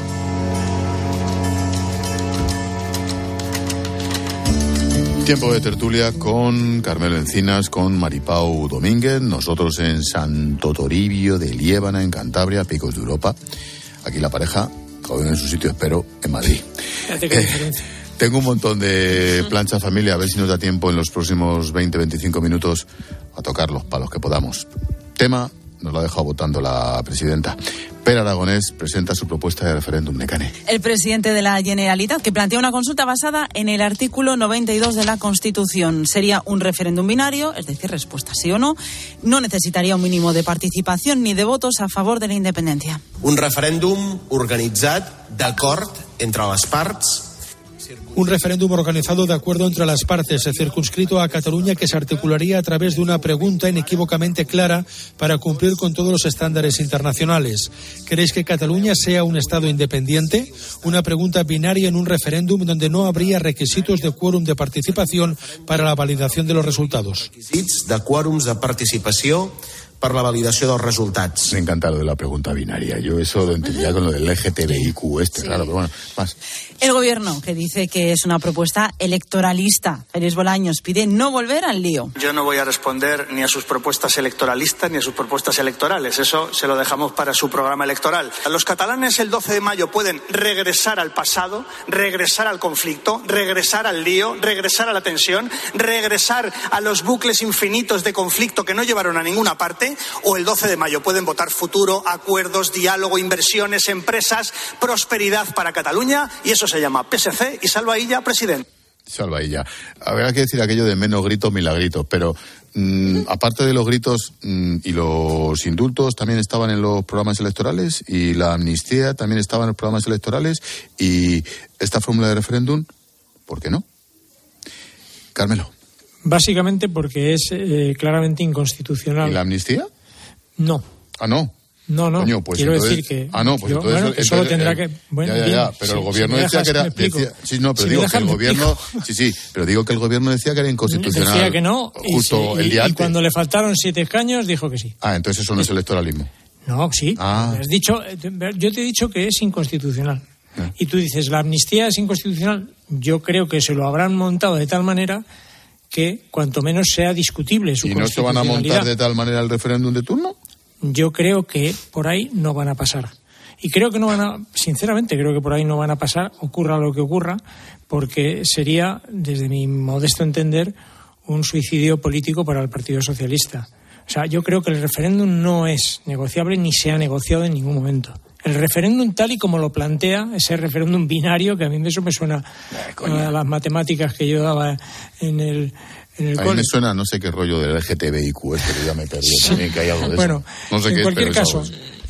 Tiempo de tertulia con Carmelo Encinas, con Maripau Domínguez, nosotros en Santo Toribio de Liébana, en Cantabria, Picos de Europa. Aquí la pareja, cada uno en su sitio, espero, en Madrid. Tengo un montón de plancha familia, a ver si nos da tiempo en los próximos 20-25 minutos a tocarlos, para los que podamos. Tema, nos lo ha dejado votando la presidenta. Pere Aragonés presenta su propuesta de referéndum de Cané. El presidente de la Generalitat, que plantea una consulta basada en el artículo 92 de la Constitución. Sería un referéndum binario, es decir, respuesta sí o no. No necesitaría un mínimo de participación ni de votos a favor de la independencia. Un referèndum organitzat d'acord entre les parts. Un referéndum organizado de acuerdo entre las partes, circunscrito a Cataluña, que se articularía a través de una pregunta inequívocamente clara para cumplir con todos los estándares internacionales. ¿Queréis que Cataluña sea un Estado independiente? Una pregunta binaria en un referéndum donde no habría requisitos de quórum de participación para la validación de los resultados. Requisits de quòrums de participació per la validació dels resultats. Me encanta lo de la pregunta binaria. Yo eso lo entendía con lo del LGTBIQ, sí. Claro, pero bueno, más. El gobierno, que dice que es una propuesta electoralista. Félix Bolaños pide no volver al lío. Yo no voy a responder ni a sus propuestas electoralistas ni a sus propuestas electorales. Eso se lo dejamos para su programa electoral. Los catalanes el 12 de mayo pueden regresar al pasado, regresar al conflicto, regresar al lío, regresar a la tensión, regresar a los bucles infinitos de conflicto que no llevaron a ninguna parte, o el 12 de mayo pueden votar futuro, acuerdos, diálogo, inversiones, empresas, prosperidad para Cataluña, y eso se llama PSC y Salva Illa, presidente. Salva Illa. Habrá que decir aquello de menos gritos, milagritos, pero aparte de los gritos y los indultos, también estaban en los programas electorales, y la amnistía también estaba en los programas electorales, y esta fórmula de referéndum, ¿por qué no? Carmelo. Básicamente porque es claramente inconstitucional. ¿Y la amnistía? No. Ah, no. No, Coño, pues quiero entonces, decir que... pues entonces... Bueno, que solo tendrá que... Bueno, ya, pero sí, el gobierno si decía que era... pero digo que el gobierno... pero digo que el gobierno decía que era inconstitucional. Decía que no, justo el día antes. Y cuando le faltaron 7 escaños, dijo que sí. Ah, entonces eso no es electoralismo. No, sí. Has dicho, yo te he dicho que es inconstitucional. Y tú dices, ¿la amnistía es inconstitucional? Yo creo que se lo habrán montado de tal manera que cuanto menos sea discutible su constitucionalidad. ¿Y no se van a montar de tal manera el referéndum de turno? Yo creo que por ahí no van a pasar. Y creo que no van a, sinceramente, creo que por ahí no van a pasar, ocurra lo que ocurra, porque sería, desde mi modesto entender, un suicidio político para el Partido Socialista. O sea, yo creo que el referéndum no es negociable ni se ha negociado en ningún momento. El referéndum tal y como lo plantea, ese referéndum binario, que a mí eso me suena a las matemáticas que yo daba en el a mí me suena, no sé qué rollo del LGTBIQ, pero ya me perdí también, que hay algo de bueno, eso. No sé en qué cualquier es, caso,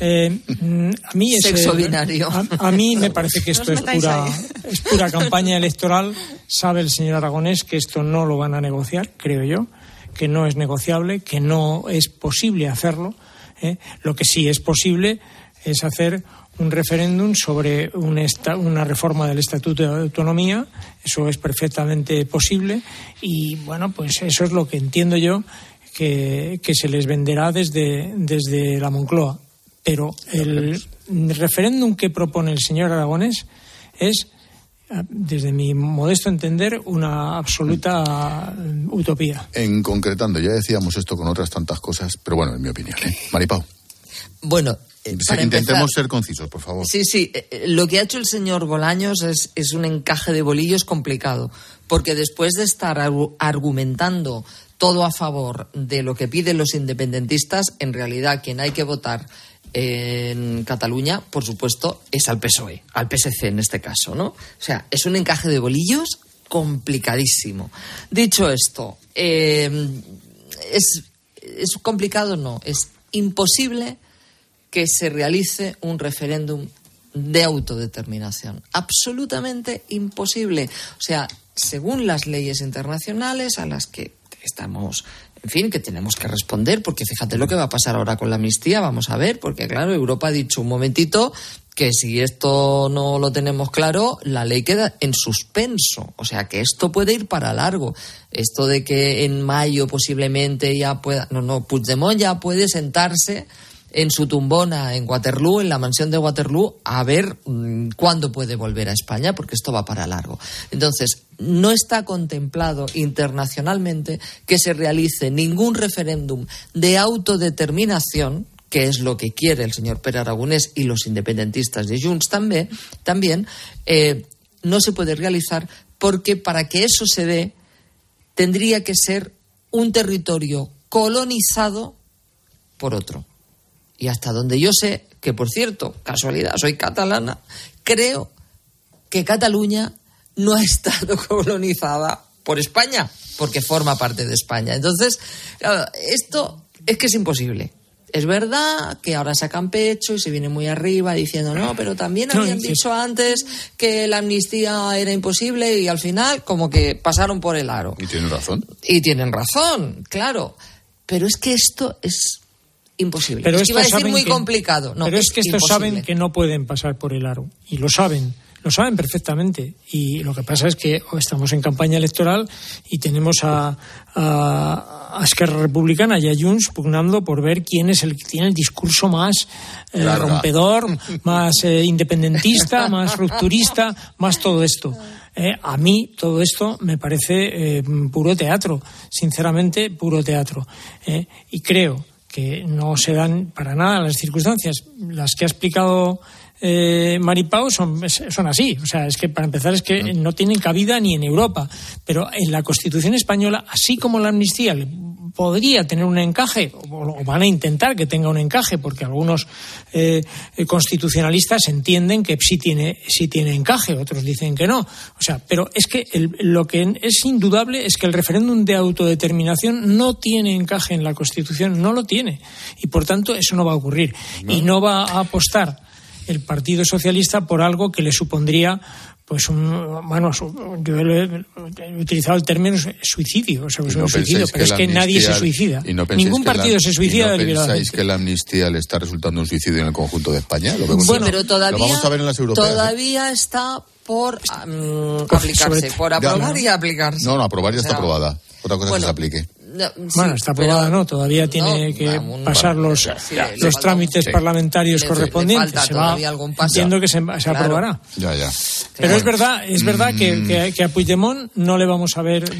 a mí sexo binario. A mí me parece que esto es pura campaña electoral. Sabe el señor Aragonés que esto no lo van a negociar, creo yo, que no es negociable, que no es posible hacerlo. Lo que sí es posible es hacer un referéndum sobre una reforma del Estatuto de Autonomía. Eso es perfectamente posible y, bueno, pues eso es lo que entiendo yo que se les venderá desde la Moncloa. Pero el referéndum que propone el señor Aragonés es, desde mi modesto entender, una absoluta utopía. Concretando, ya decíamos esto con otras tantas cosas, pero bueno, en mi opinión. Maripau. Bueno, intentemos ser concisos, por favor. Sí. Lo que ha hecho el señor Bolaños es un encaje de bolillos complicado, porque después de estar argumentando todo a favor de lo que piden los independentistas, en realidad quien hay que votar en Cataluña, por supuesto, es al PSOE, al PSC en este caso, ¿no? O sea, es un encaje de bolillos complicadísimo. Dicho esto, ¿es complicado? No, es imposible que se realice un referéndum de autodeterminación. Absolutamente imposible. O sea, según las leyes internacionales a las que estamos, en fin, que tenemos que responder, porque fíjate lo que va a pasar ahora con la amnistía, vamos a ver, porque claro, Europa ha dicho un momentito que si esto no lo tenemos claro, la ley queda en suspenso. O sea, que esto puede ir para largo. Esto de que en mayo posiblemente ya pueda... No, Puigdemont ya puede sentarse en su tumbona en Waterloo, en la mansión de Waterloo, a ver cuándo puede volver a España, porque esto va para largo. Entonces, no está contemplado internacionalmente que se realice ningún referéndum de autodeterminación, que es lo que quiere el señor Pere Aragonés y los independentistas de Junts también, no se puede realizar porque para que eso se dé tendría que ser un territorio colonizado por otro. Y hasta donde yo sé, que por cierto, casualidad, soy catalana, creo que Cataluña no ha estado colonizada por España, porque forma parte de España. Entonces, claro, esto es que es imposible. Es verdad que ahora sacan pecho y se viene muy arriba diciendo no, pero también habían dicho antes que la amnistía era imposible y al final como que pasaron por el aro. Y tienen razón. Y tienen razón, claro. Pero es que esto es imposible. Pero es que iba a decir muy complicado. No, pero es que estos imposible. saben que no pueden pasar por el aro. Y lo saben perfectamente. Y lo que pasa es que estamos en campaña electoral y tenemos a Esquerra Republicana y a Junts pugnando por ver quién es el que tiene el discurso más rompedor, más independentista, más rupturista, más todo esto. A mí todo esto me parece puro teatro, sinceramente puro teatro. Y creo que no se dan para nada las circunstancias. Las que ha explicado Maripau son así. O sea, es que para empezar es que no tienen cabida ni en Europa. Pero en la Constitución española, así como la amnistía podría tener un encaje, o van a intentar que tenga un encaje, porque algunos constitucionalistas entienden que sí tiene encaje, otros dicen que no. O sea, pero es que lo que es indudable es que el referéndum de autodeterminación no tiene encaje en la Constitución, no lo tiene. Y por tanto eso no va a ocurrir. No. Y no va a apostar el Partido Socialista por algo que le supondría pues yo he utilizado el término suicidio, o sea, es un suicidio, pero es que nadie se suicida. Ningún partido se suicida. ¿Y no pensáis que la amnistía le está resultando un suicidio en el conjunto de España? Lo pero todavía, lo vamos a ver en las europeas. Todavía está por aplicarse, por aprobar y aplicarse. No, aprobar ya está aprobada. Otra cosa es que se aplique. Bueno, está aprobada, ¿no? Todavía tiene que pasar los trámites parlamentarios correspondientes. Se va entiendo que se aprobará. Ya. Pero es verdad que a Puigdemont no le vamos a ver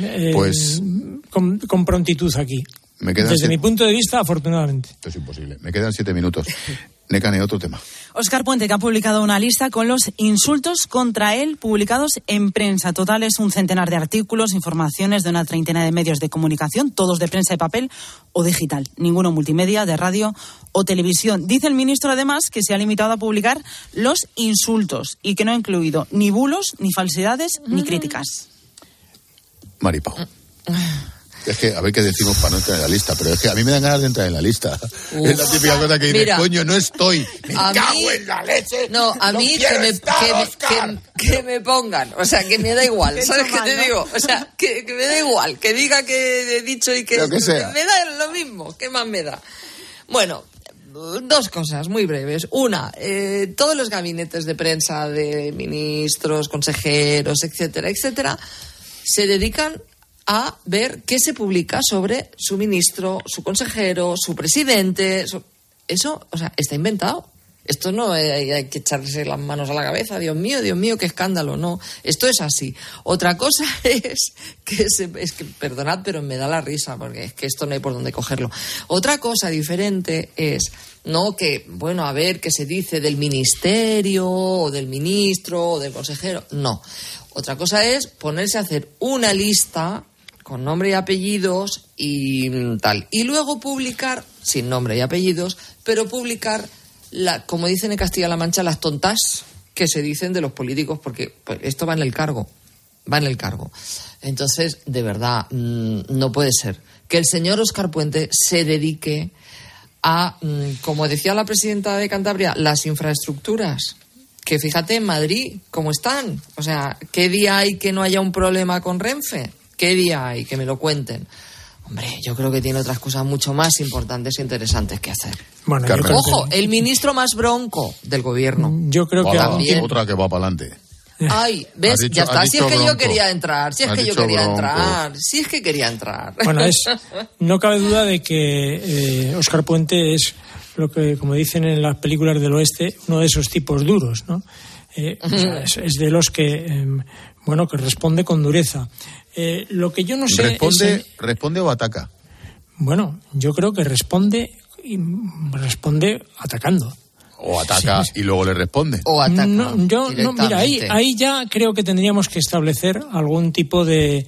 con prontitud aquí. Desde mi punto de vista, afortunadamente. Esto es imposible. Me quedan 7 minutos. Nekane, otro tema. Óscar Puente, que ha publicado una lista con los insultos contra él publicados en prensa. Total es un centenar de artículos, informaciones de una treintena de medios de comunicación, todos de prensa de papel o digital, ninguno multimedia, de radio o televisión. Dice el ministro, además, que se ha limitado a publicar los insultos y que no ha incluido ni bulos, ni falsedades, ni críticas. Maripau. Es que, a ver qué decimos para no entrar en la lista, pero es que a mí me dan ganas de entrar en la lista. Es la típica cosa que dices, coño, no estoy. Me cago en la leche. No, a mí que me pongan. O sea, que me da igual. ¿Sabes qué te digo? O sea, que me da igual. Que diga que he dicho y que sea. Me da lo mismo. ¿Qué más me da? Bueno, dos cosas muy breves. Una, todos los gabinetes de prensa de ministros, consejeros, etcétera, etcétera, se dedican a ver qué se publica sobre su ministro, su consejero, su presidente. Eso, o sea, está inventado. Esto no hay que echarse las manos a la cabeza. Dios mío, qué escándalo. No, esto es así. Otra cosa es que perdonad, pero me da la risa, porque es que esto no hay por dónde cogerlo. Otra cosa diferente es, no que, bueno, a ver qué se dice del ministerio, o del ministro, o del consejero. No. Otra cosa es ponerse a hacer una lista con nombre y apellidos y tal. Y luego publicar, sin nombre y apellidos, pero publicar, como dicen en Castilla-La Mancha, las tontas que se dicen de los políticos, porque pues, esto va en el cargo. Entonces, de verdad, no puede ser que el señor Óscar Puente se dedique a, como decía la presidenta de Cantabria, las infraestructuras. Que fíjate en Madrid cómo están. O sea, ¿qué día hay que no haya un problema con Renfe? ¿Qué día hay? Que me lo cuenten. Hombre, yo creo que tiene otras cosas mucho más importantes e interesantes que hacer. Bueno, ojo, el ministro más bronco del gobierno. Yo creo que también. Otra que va para adelante. Ay, ¿ves? Ya está. Si es que yo quería entrar. Bueno, no cabe duda de que Óscar Puente es lo que, como dicen en las películas del oeste, uno de esos tipos duros, ¿no? O sea, es de los que, que responde con dureza. Lo que yo no sé ¿Responde o ataca? Bueno, yo creo que responde atacando. O ataca y luego le responde. O ataca. Mira, ahí ya creo que tendríamos que establecer algún tipo de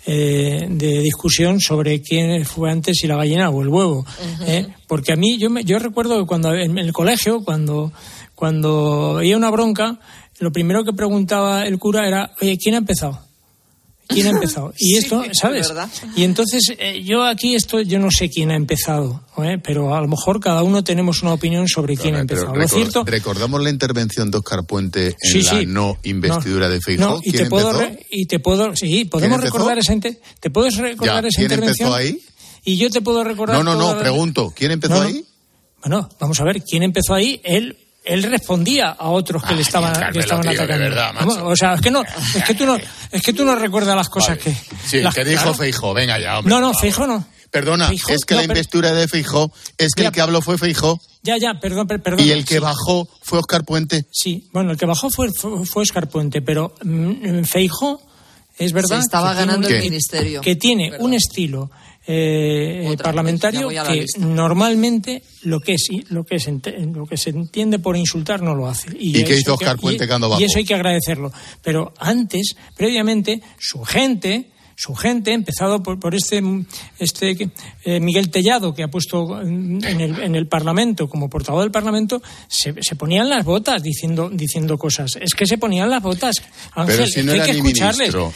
discusión sobre quién fue antes, si la gallina o el huevo. Porque a mí, yo recuerdo que cuando en el colegio, cuando había una bronca, lo primero que preguntaba el cura era, oye, ¿quién ha empezado? Y esto, ¿sabes? Y entonces yo no sé quién ha empezado, pero a lo mejor cada uno tenemos una opinión sobre quién ha empezado. ¿Lo cierto? Recordamos la intervención de Óscar Puente en la no investidura de Feijóo. Podemos recordar esa intervención. ¿Quién empezó ahí? Y yo te puedo recordar. Pregunto, ¿quién empezó ahí? Bueno, vamos a ver, ¿quién empezó ahí? Él respondía a otros que le estaban atacando. Verdad, o sea, es que tú no recuerdas las cosas que. Sí, que dijo Feijóo, venga ya, hombre. No, Feijóo no. Perdona, Feijóo, es que la investidura de Feijóo es que el que habló fue Feijóo. Ya, perdón. Y el que bajó fue Óscar Puente. Sí, bueno, el que bajó fue Óscar Puente, pero Feijóo es verdad. Se estaba ganando el ministerio. Que tiene un estilo parlamentario que normalmente lo que se entiende por insultar no lo hace. ¿Y qué hizo Óscar Puente cuando bajó? Y eso hay que agradecerlo. Pero previamente, su gente, empezado por este Miguel Tellado, que ha puesto en el Parlamento como portavoz del Parlamento, se ponían las botas diciendo cosas. Es que se ponían las botas, Ángel. Pero si no era ni ministro,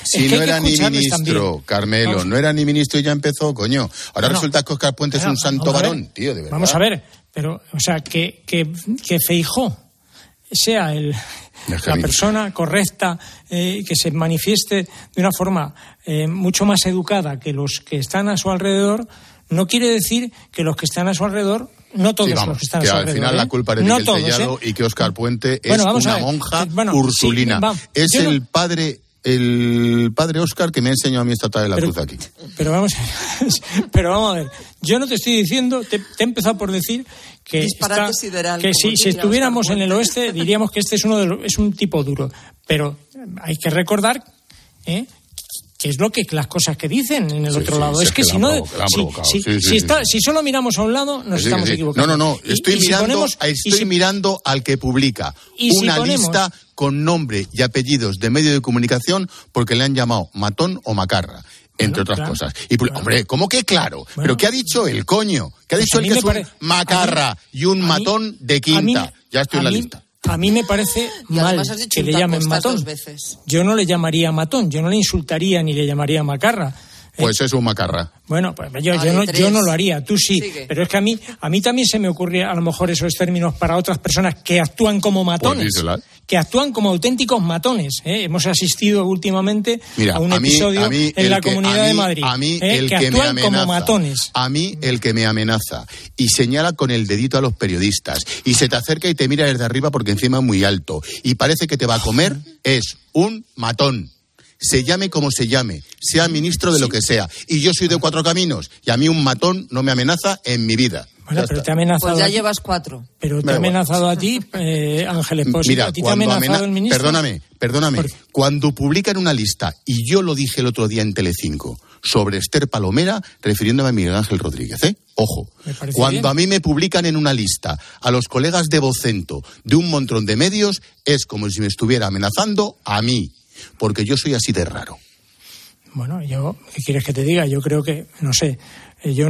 Carmelo, no era ni ministro y ya empezó, coño. Ahora resulta que Óscar Puente es un santo varón, tío, de verdad. Vamos a ver, pero, o sea, que Feijóo sea la persona correcta, que se manifieste de una forma mucho más educada que los que están a su alrededor, no quiere decir que los que están a su alrededor, no todos los que están a su alrededor. Que al final la culpa es de Miguel Tellado y que Óscar Puente es una monja ursulina. Es el padre Óscar que me ha enseñado a mí esta tabla de la cruz aquí. Pero vamos a ver. Yo no te estoy diciendo, te he empezado por decir que si estuviéramos en el oeste diríamos que este es un tipo duro. Pero hay que recordar que es lo que las cosas que dicen en el otro lado. Es que si no, si solo miramos a un lado, nos estamos equivocando. No. Estoy mirando al que publica una lista con nombre y apellidos de medio de comunicación porque le han llamado matón o macarra. Entre otras cosas. Y, hombre, ¿cómo que claro? ¿Pero qué ha dicho el coño? ¿Qué ha dicho el que es un macarra y un matón de quinta? Ya estoy en la lista. A mí me parece mal que le llamen matón. Yo no le llamaría matón, yo no le insultaría ni le llamaría macarra. Pues es un macarra. Bueno, pues yo no lo haría, tú sí. Sigue. Pero es que a mí también se me ocurre a lo mejor esos términos para otras personas que actúan como matones. Pues que actúan como auténticos matones. Hemos asistido últimamente a un episodio en la Comunidad de Madrid. A mí el que me amenaza, como matones. A mí el que me amenaza y señala con el dedito a los periodistas y se te acerca y te mira desde arriba porque encima es muy alto y parece que te va a comer, es un matón. Se llame como se llame, sea ministro de lo que sea. Y yo soy de Cuatro Caminos y a mí un matón no me amenaza en mi vida. Bueno, pero te ha amenazado. Pues ya llevas 4. Pero te ha amenazado a ti, Ángel Espósito. Mira, ¿a ti te ha amenazado el ministro? Perdóname. Cuando publican una lista, y yo lo dije el otro día en Telecinco, sobre Esther Palomera, refiriéndome a Miguel Ángel Rodríguez, Ojo, cuando a mí me publican en una lista a los colegas de Vocento de un montón de medios, es como si me estuviera amenazando a mí. Porque yo soy así de raro. Bueno, ¿qué quieres que te diga? Yo creo que, no sé, yo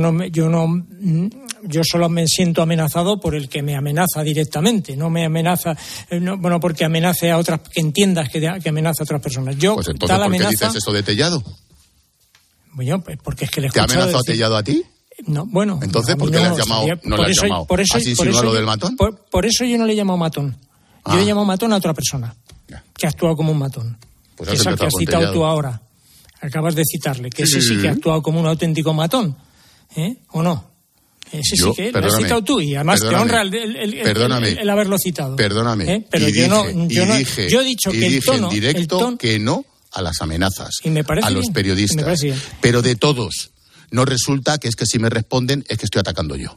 solo me siento amenazado por el que me amenaza directamente, no me amenaza, porque amenace a otras, que entiendas que amenaza a otras personas. Pues entonces, ¿por qué dices eso de Tellado? Bueno, pues porque es que le he escuchado. ¿Te ha amenazado decir... Tellado a ti? No, bueno. Entonces, ¿por qué le has llamado? No le has llamado. ¿Has insinuado lo del matón? Por eso yo no le he llamado matón. Yo le he llamado matón a otra persona que ha actuado como un matón. Pues que es el que has citado tú ahora. Acabas de citarle, que ese sí que ha actuado como un auténtico matón. ¿O no? Ese sí que lo has citado tú y además te honra el haberlo citado. Perdóname. Pero yo he dicho que el tono... en directo que no a las amenazas, y me parece a los periodistas. Pero de todos. No resulta que es que si me responden es que estoy atacando yo.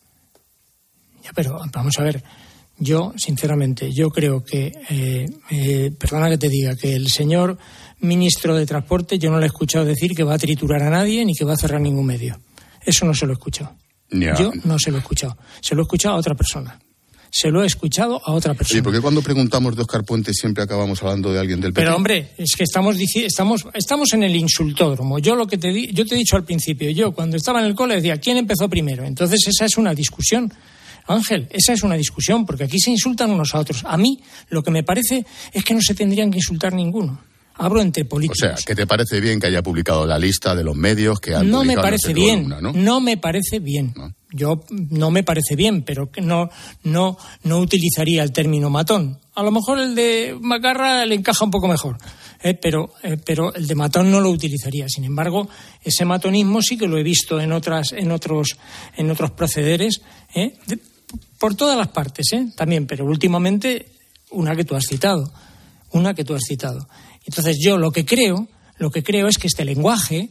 Ya, pero vamos a ver... Yo, sinceramente, creo que, perdona que te diga, que el señor ministro de Transporte, yo no le he escuchado decir que va a triturar a nadie ni que va a cerrar ningún medio. Eso no se lo he escuchado. Yo no se lo he escuchado. Se lo he escuchado a otra persona. Oye, ¿por qué cuando preguntamos de Óscar Puente siempre acabamos hablando de alguien del PP? Pero, hombre, es que estamos en el insultódromo. Yo te he dicho al principio, yo cuando estaba en el cole decía, ¿quién empezó primero? Entonces esa es una discusión. Ángel, esa es una discusión, porque aquí se insultan unos a otros. A mí lo que me parece es que no se tendrían que insultar ninguno. Hablo entre políticos. O sea, ¿que te parece bien que haya publicado la lista de los medios que han publicado? No me parece bien, no me parece bien. Yo no me parece bien, pero no utilizaría el término matón. A lo mejor el de macarra le encaja un poco mejor, pero el de matón no lo utilizaría. Sin embargo, ese matonismo sí que lo he visto en otros procederes, por todas las partes, también, pero últimamente una que tú has citado. Entonces yo lo que creo es que este lenguaje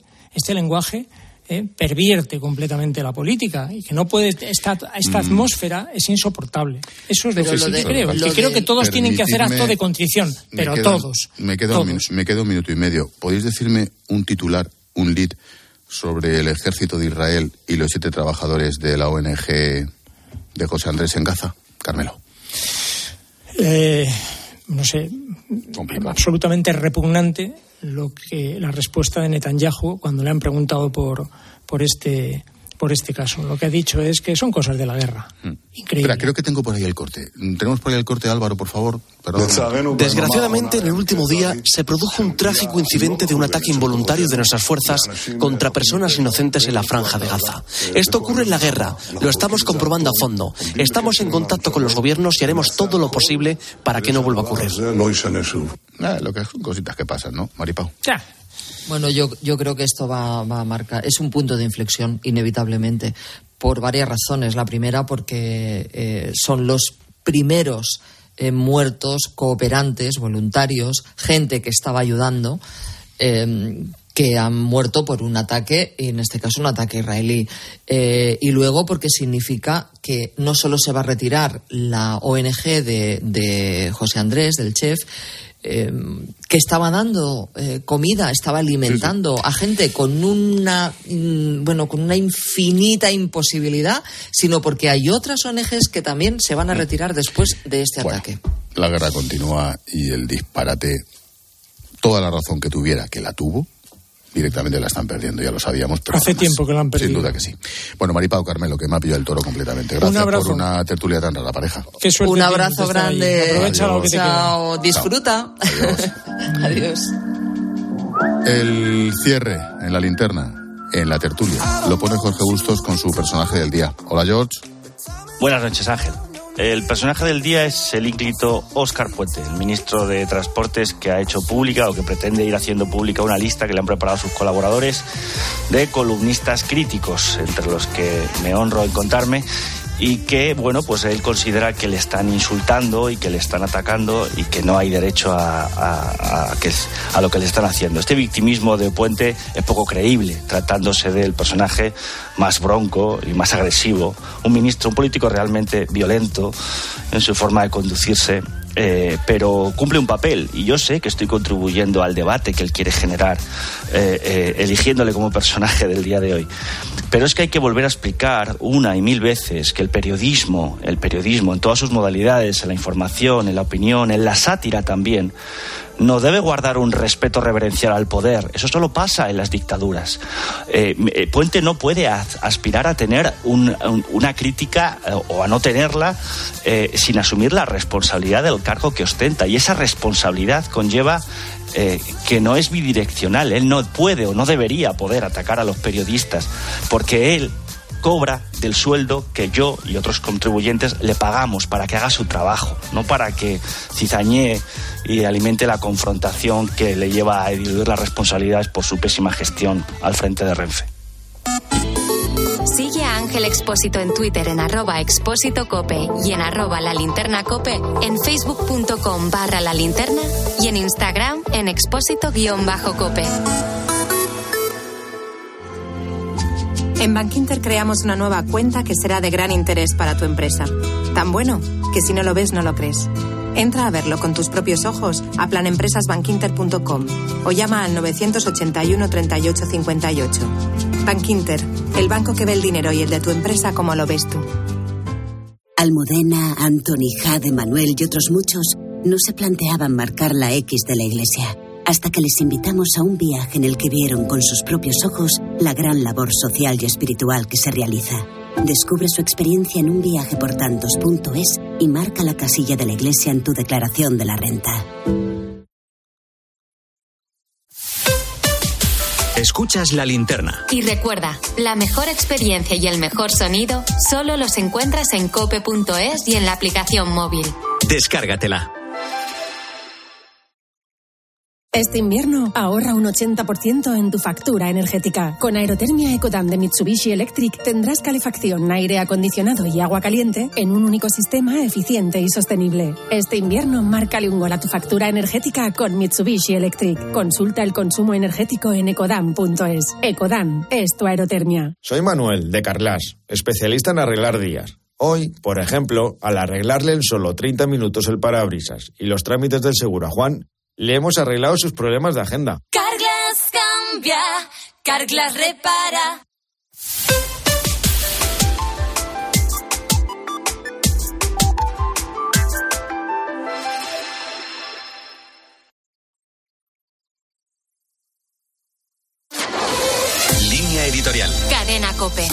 pervierte completamente la política y que no puede esta atmósfera es insoportable. Eso es lo que creo. Creo que todos tienen que hacer acto de contrición, pero todos. Me queda un minuto y medio. ¿Podéis decirme un titular, un lead sobre el ejército de Israel y los 7 trabajadores de la ONG de José Andrés en Gaza? Carmelo. No sé, absolutamente repugnante la respuesta de Netanyahu cuando le han preguntado por este caso. Lo que ha dicho es que son cosas de la guerra. Increíble. Espera, creo que tengo por ahí el corte. ¿Tenemos por ahí el corte, Álvaro, por favor? Perdón. Desgraciadamente, en el último día se produjo un trágico incidente de un ataque involuntario de nuestras fuerzas contra personas inocentes en la Franja de Gaza. Esto ocurre en la guerra. Lo estamos comprobando a fondo. Estamos en contacto con los gobiernos y haremos todo lo posible para que no vuelva a ocurrir. Lo que son cositas que pasan, ¿no, Maripau? Ya. Bueno, yo creo que esto va a marcar, es un punto de inflexión, inevitablemente, por varias razones. La primera, porque son los primeros muertos, cooperantes, voluntarios, gente que estaba ayudando, que han muerto por un ataque, y en este caso un ataque israelí. Y luego porque significa que no solo se va a retirar la ONG de José Andrés, del chef, que estaba dando comida, estaba alimentando a gente con una infinita imposibilidad, sino porque hay otras ONGs que también se van a retirar después de este ataque. La guerra continúa y el disparate, toda la razón que tuviera, que la tuvo, directamente la están perdiendo, ya lo sabíamos. Pero hace tiempo que la han perdido. Sin duda que sí. Bueno, Maripau, Carmelo, que me ha pillado el toro completamente. Gracias por una tertulia tan rara, pareja. Qué suerte. Un abrazo grande. Aprovecha lo que te queda. Disfruta. Adiós. Adiós. El cierre en la linterna, en la tertulia, lo pone Jorge Bustos con su personaje del día. Hola, George. Buenas noches, Ángel. El personaje del día es el ínclito Óscar Puente, el ministro de Transportes, que ha hecho pública o que pretende ir haciendo pública una lista que le han preparado sus colaboradores de columnistas críticos, entre los que me honro en contarme, y que, bueno, pues él considera que le están insultando y que le están atacando y que no hay derecho a lo que le están haciendo. Este victimismo de Puente es poco creíble, tratándose del personaje más bronco y más agresivo, un político realmente violento en su forma de conducirse, pero cumple un papel, y yo sé que estoy contribuyendo al debate que él quiere generar, eligiéndole como personaje del día de hoy. Pero es que hay que volver a explicar una y mil veces que el periodismo en todas sus modalidades, en la información, en la opinión, en la sátira también, no debe guardar un respeto reverencial al poder. Eso solo pasa en las dictaduras. Puente no puede aspirar a tener una crítica o a no tenerla sin asumir la responsabilidad del cargo que ostenta. Y esa responsabilidad conlleva que no es bidireccional. Él no puede o no debería poder atacar a los periodistas, porque él cobra del sueldo que yo y otros contribuyentes le pagamos para que haga su trabajo, no para que cizañee y alimente la confrontación que le lleva a diluir las responsabilidades por su pésima gestión al frente de Renfe. Sigue a Ángel Expósito en Twitter en @expósitocope y en @lalinternacope, en facebook.com/lalinterna y en Instagram en expósito_cope. En Bankinter creamos una nueva cuenta que será de gran interés para tu empresa. Tan bueno que si no lo ves no lo crees. Entra a verlo con tus propios ojos a planempresasbankinter.com o llama al 981 38 58. Bankinter, el banco que ve el dinero y el de tu empresa como lo ves tú. Almudena, Antoni, Jade, Manuel y otros muchos no se planteaban marcar la X de la iglesia, hasta que les invitamos a un viaje en el que vieron con sus propios ojos la gran labor social y espiritual que se realiza. Descubre su experiencia en unviajeportantos.es y marca la casilla de la iglesia en tu declaración de la renta. Escuchas La Linterna. Y recuerda, la mejor experiencia y el mejor sonido solo los encuentras en cope.es y en la aplicación móvil. Descárgatela. Este invierno ahorra un 80% en tu factura energética. Con Aerotermia Ecodan de Mitsubishi Electric tendrás calefacción, aire acondicionado y agua caliente en un único sistema eficiente y sostenible. Este invierno márcale un gol a tu factura energética con Mitsubishi Electric. Consulta el consumo energético en ecodan.es. Ecodan es tu aerotermia. Soy Manuel, de Carglass, especialista en arreglar días. Hoy, por ejemplo, al arreglarle en solo 30 minutos el parabrisas y los trámites del seguro a Juan, le hemos arreglado sus problemas de agenda. Carglass cambia, Carglass repara. Línea editorial. Cadena COPE.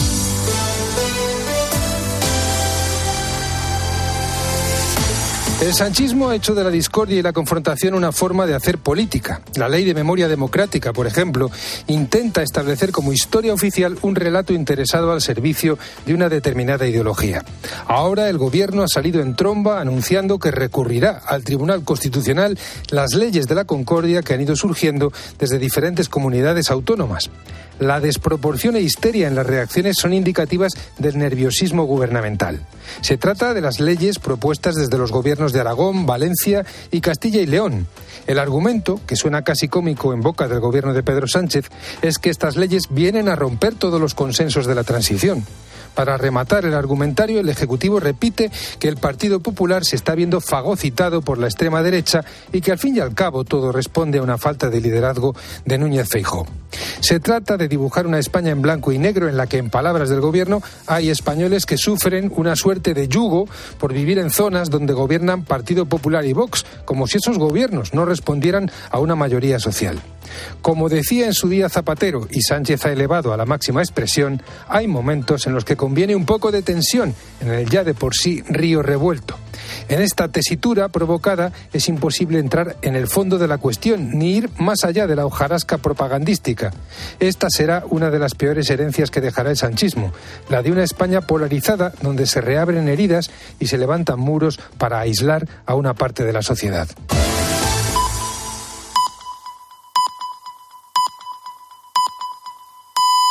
El sanchismo ha hecho de la discordia y la confrontación una forma de hacer política. La Ley de Memoria Democrática, por ejemplo, intenta establecer como historia oficial un relato interesado al servicio de una determinada ideología. Ahora el gobierno ha salido en tromba anunciando que recurrirá al Tribunal Constitucional las leyes de la concordia que han ido surgiendo desde diferentes comunidades autónomas. La desproporción e histeria en las reacciones son indicativas del nerviosismo gubernamental. Se trata de las leyes propuestas desde los gobiernos de Aragón, Valencia y Castilla y León. El argumento, que suena casi cómico en boca del gobierno de Pedro Sánchez, es que estas leyes vienen a romper todos los consensos de la transición. Para rematar el argumentario, el Ejecutivo repite que el Partido Popular se está viendo fagocitado por la extrema derecha y que al fin y al cabo todo responde a una falta de liderazgo de Núñez Feijóo. Se trata de dibujar una España en blanco y negro en la que, en palabras del Gobierno, hay españoles que sufren una suerte de yugo por vivir en zonas donde gobiernan Partido Popular y Vox, como si esos gobiernos no respondieran a una mayoría social. Como decía en su día Zapatero, y Sánchez ha elevado a la máxima expresión, hay momentos en los que conviene un poco de tensión en el ya de por sí río revuelto. En esta tesitura provocada es imposible entrar en el fondo de la cuestión ni ir más allá de la hojarasca propagandística. Esta será una de las peores herencias que dejará el sanchismo, la de una España polarizada donde se reabren heridas y se levantan muros para aislar a una parte de la sociedad.